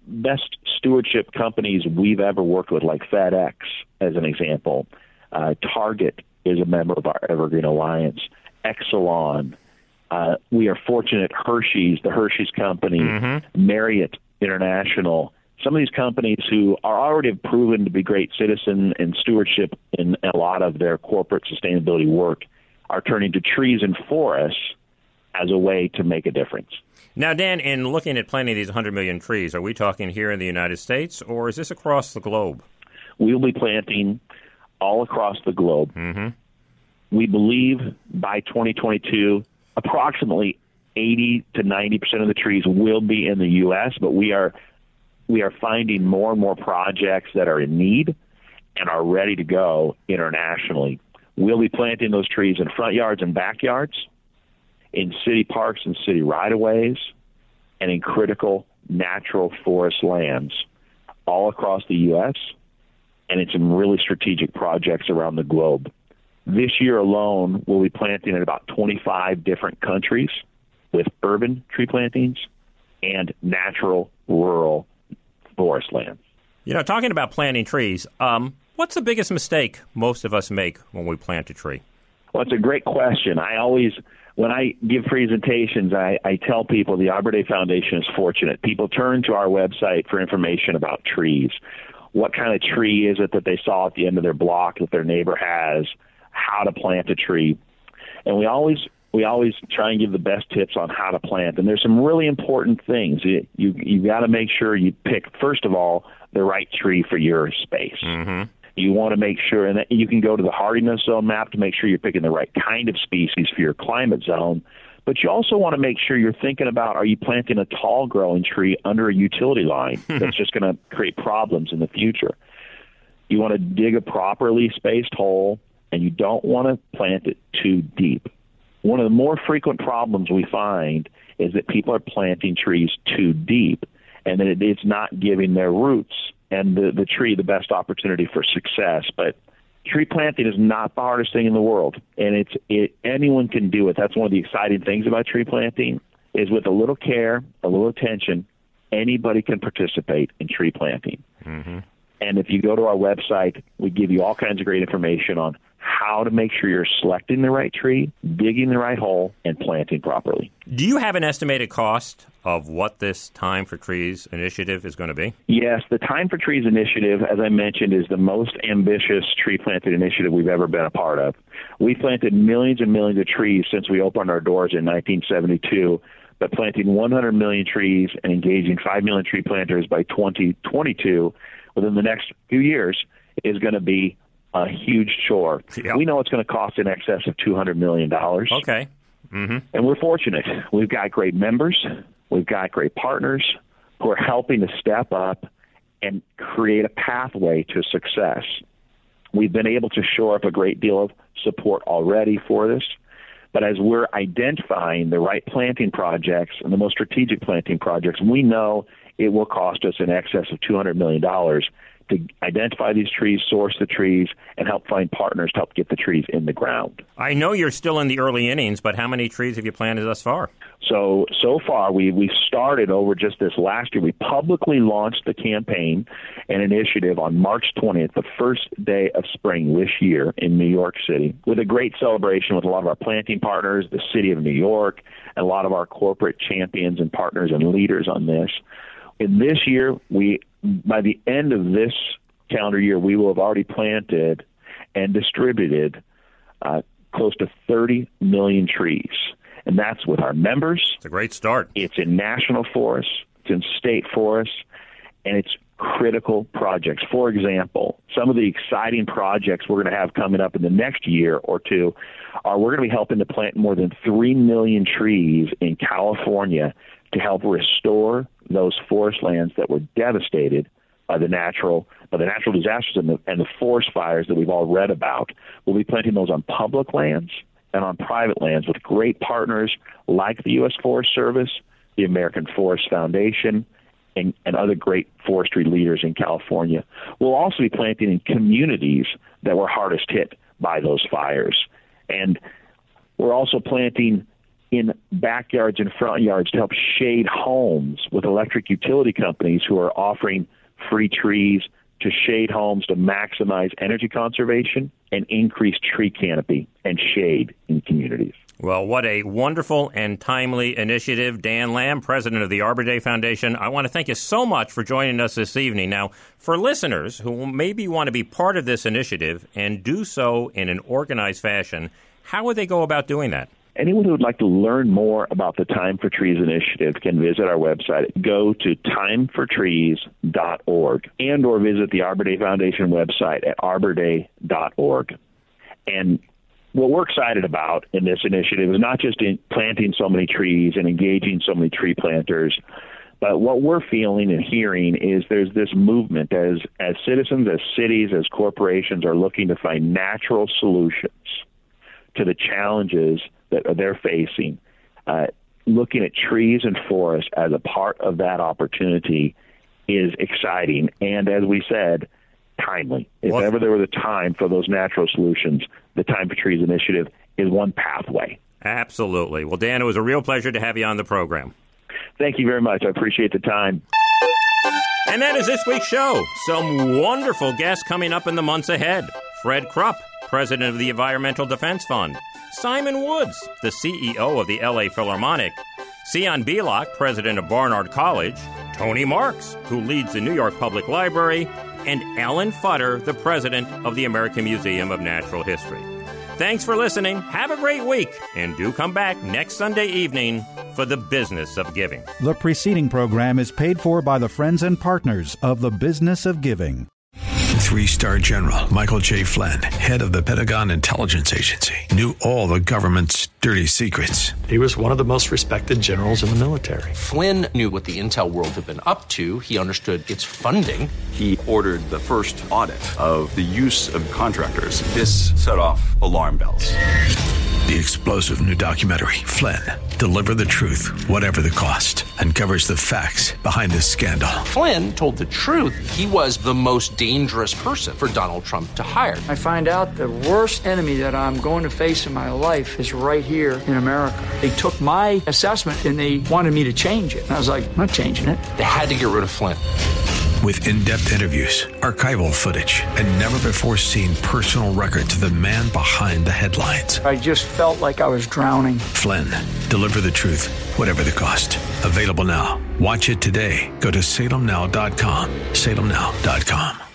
best stewardship companies we've ever worked with, like FedEx, as an example. Uh, Target is a member of our Evergreen Alliance. Exelon. Uh, we are fortunate. Hershey's, the Hershey's Company, mm-hmm. Marriott International. Some of these companies who are already have proven to be great citizen and stewardship in a lot of their corporate sustainability work are turning to trees and forests as a way to make a difference. Now, Dan, in looking at planting these one hundred million trees, are we talking here in the United States, or is this across the globe? We will be planting all across the globe. Mm-hmm. We believe by twenty twenty-two, approximately eighty to ninety percent of the trees will be in the U S, but we are we are finding more and more projects that are in need and are ready to go internationally. We'll be planting those trees in front yards and backyards, in city parks and city right-of-ways, and in critical natural forest lands all across the U S and in some really strategic projects around the globe. This year alone, we'll be planting in about twenty-five different countries with urban tree plantings and natural rural forest lands. You know, talking about planting trees, um, what's the biggest mistake most of us make when we plant a tree? Well, it's a great question. I always, when I give presentations, I, I tell people the Arbor Day Foundation is fortunate. People turn to our website for information about trees. What kind of tree is it that they saw at the end of their block that their neighbor has? How to plant a tree. And we always we always try and give the best tips on how to plant. And there's some really important things. You you, you got to make sure you pick, first of all, the right tree for your space. Mm-hmm. You want to make sure, and that you can go to the hardiness zone map to make sure you're picking the right kind of species for your climate zone. But you also want to make sure you're thinking about, are you planting a tall growing tree under a utility line that's just going to create problems in the future? You want to dig a properly spaced hole, and you don't want to plant it too deep. One of the more frequent problems we find is that people are planting trees too deep, and that it, it's not giving their roots and the, the tree the best opportunity for success. But tree planting is not the hardest thing in the world, and it's it, anyone can do it. That's one of the exciting things about tree planting, is with a little care, a little attention, anybody can participate in tree planting. Mm-hmm. And if you go to our website, we give you all kinds of great information on how to make sure you're selecting the right tree, digging the right hole, and planting properly. Do you have an estimated cost of what this Time for Trees initiative is going to be? Yes, the Time for Trees initiative, as I mentioned, is the most ambitious tree planting initiative we've ever been a part of. We planted millions and millions of trees since we opened our doors in nineteen seventy-two, but planting one hundred million trees and engaging five million tree planters by twenty twenty-two within the next few years is going to be a huge chore. Yep. We know it's going to cost in excess of two hundred million dollars. Okay. Mm-hmm. And we're fortunate. We've got great members. We've got great partners who are helping to step up and create a pathway to success. We've been able to shore up a great deal of support already for this. But as we're identifying the right planting projects and the most strategic planting projects, we know it will cost us in excess of two hundred million dollars to identify these trees, source the trees, and help find partners to help get the trees in the ground. I know you're still in the early innings, but how many trees have you planted thus far? So, so far, we, we started over just this last year. We publicly launched the campaign and initiative on March twentieth, the first day of spring this year in New York City, with a great celebration with a lot of our planting partners, the city of New York, and a lot of our corporate champions and partners and leaders on this. In this year, we by the end of this calendar year, we will have already planted and distributed uh, close to thirty million trees. And that's with our members. It's a great start. It's in national forests. It's in state forests. And it's critical projects. For example, some of the exciting projects we're going to have coming up in the next year or two are we're going to be helping to plant more than three million trees in California to help restore those forest lands that were devastated by the natural by the natural disasters and the, and the forest fires that we've all read about. We'll be planting those on public lands and on private lands with great partners like the U S Forest Service, the American Forest Foundation, and, and other great forestry leaders in California. We'll also be planting in communities that were hardest hit by those fires. And we're also planting in backyards and front yards to help shade homes with electric utility companies who are offering free trees to shade homes to maximize energy conservation and increase tree canopy and shade in communities. Well, what a wonderful and timely initiative. Dan Lamb, president of the Arbor Day Foundation, I want to thank you so much for joining us this evening. Now, for listeners who maybe want to be part of this initiative and do so in an organized fashion, how would they go about doing that? Anyone who would like to learn more about the Time for Trees initiative can visit our website. Go to time for trees dot org and or visit the Arbor Day Foundation website at arbor day dot org. And what we're excited about in this initiative is not just in planting so many trees and engaging so many tree planters, but what we're feeling and hearing is there's this movement as, as citizens, as cities, as corporations are looking to find natural solutions to the challenges that they're facing. Uh, looking at trees and forests as a part of that opportunity is exciting and, as we said, timely. If well, ever there was a time for those natural solutions, the Time for Trees initiative is one pathway. Absolutely. Well, Dan, it was a real pleasure to have you on the program. Thank you very much. I appreciate the time. And that is this week's show. Some wonderful guests coming up in the months ahead. Fred Krupp, president of the Environmental Defense Fund. Simon Woods, the C E O of the L A Philharmonic. Sion Belak, president of Barnard College. Tony Marks, who leads the New York Public Library. And Alan Futter, the president of the American Museum of Natural History. Thanks for listening. Have a great week. And do come back next Sunday evening for The Business of Giving. The preceding program is paid for by the friends and partners of The Business of Giving. Three-star General Michael J. Flynn, head of the Pentagon Intelligence Agency, knew all the government's dirty secrets. He was one of the most respected generals in the military. Flynn knew what the intel world had been up to. He understood its funding. He ordered the first audit of the use of contractors. This set off alarm bells. The explosive new documentary, Flynn, Deliver the Truth, Whatever the Cost, uncovers the facts behind this scandal. Flynn told the truth. He was the most dangerous person for Donald Trump to hire. I find out the worst enemy that I'm going to face in my life is right here in America. They took my assessment and they wanted me to change it. And I was like, I'm not changing it. They had to get rid of Flynn. With in-depth interviews, archival footage, and never-before-seen personal records of the man behind the headlines. I just felt like I was drowning. Flynn, Deliver the Truth, Whatever the Cost. Available now. Watch it today. Go to salem now dot com. salem now dot com.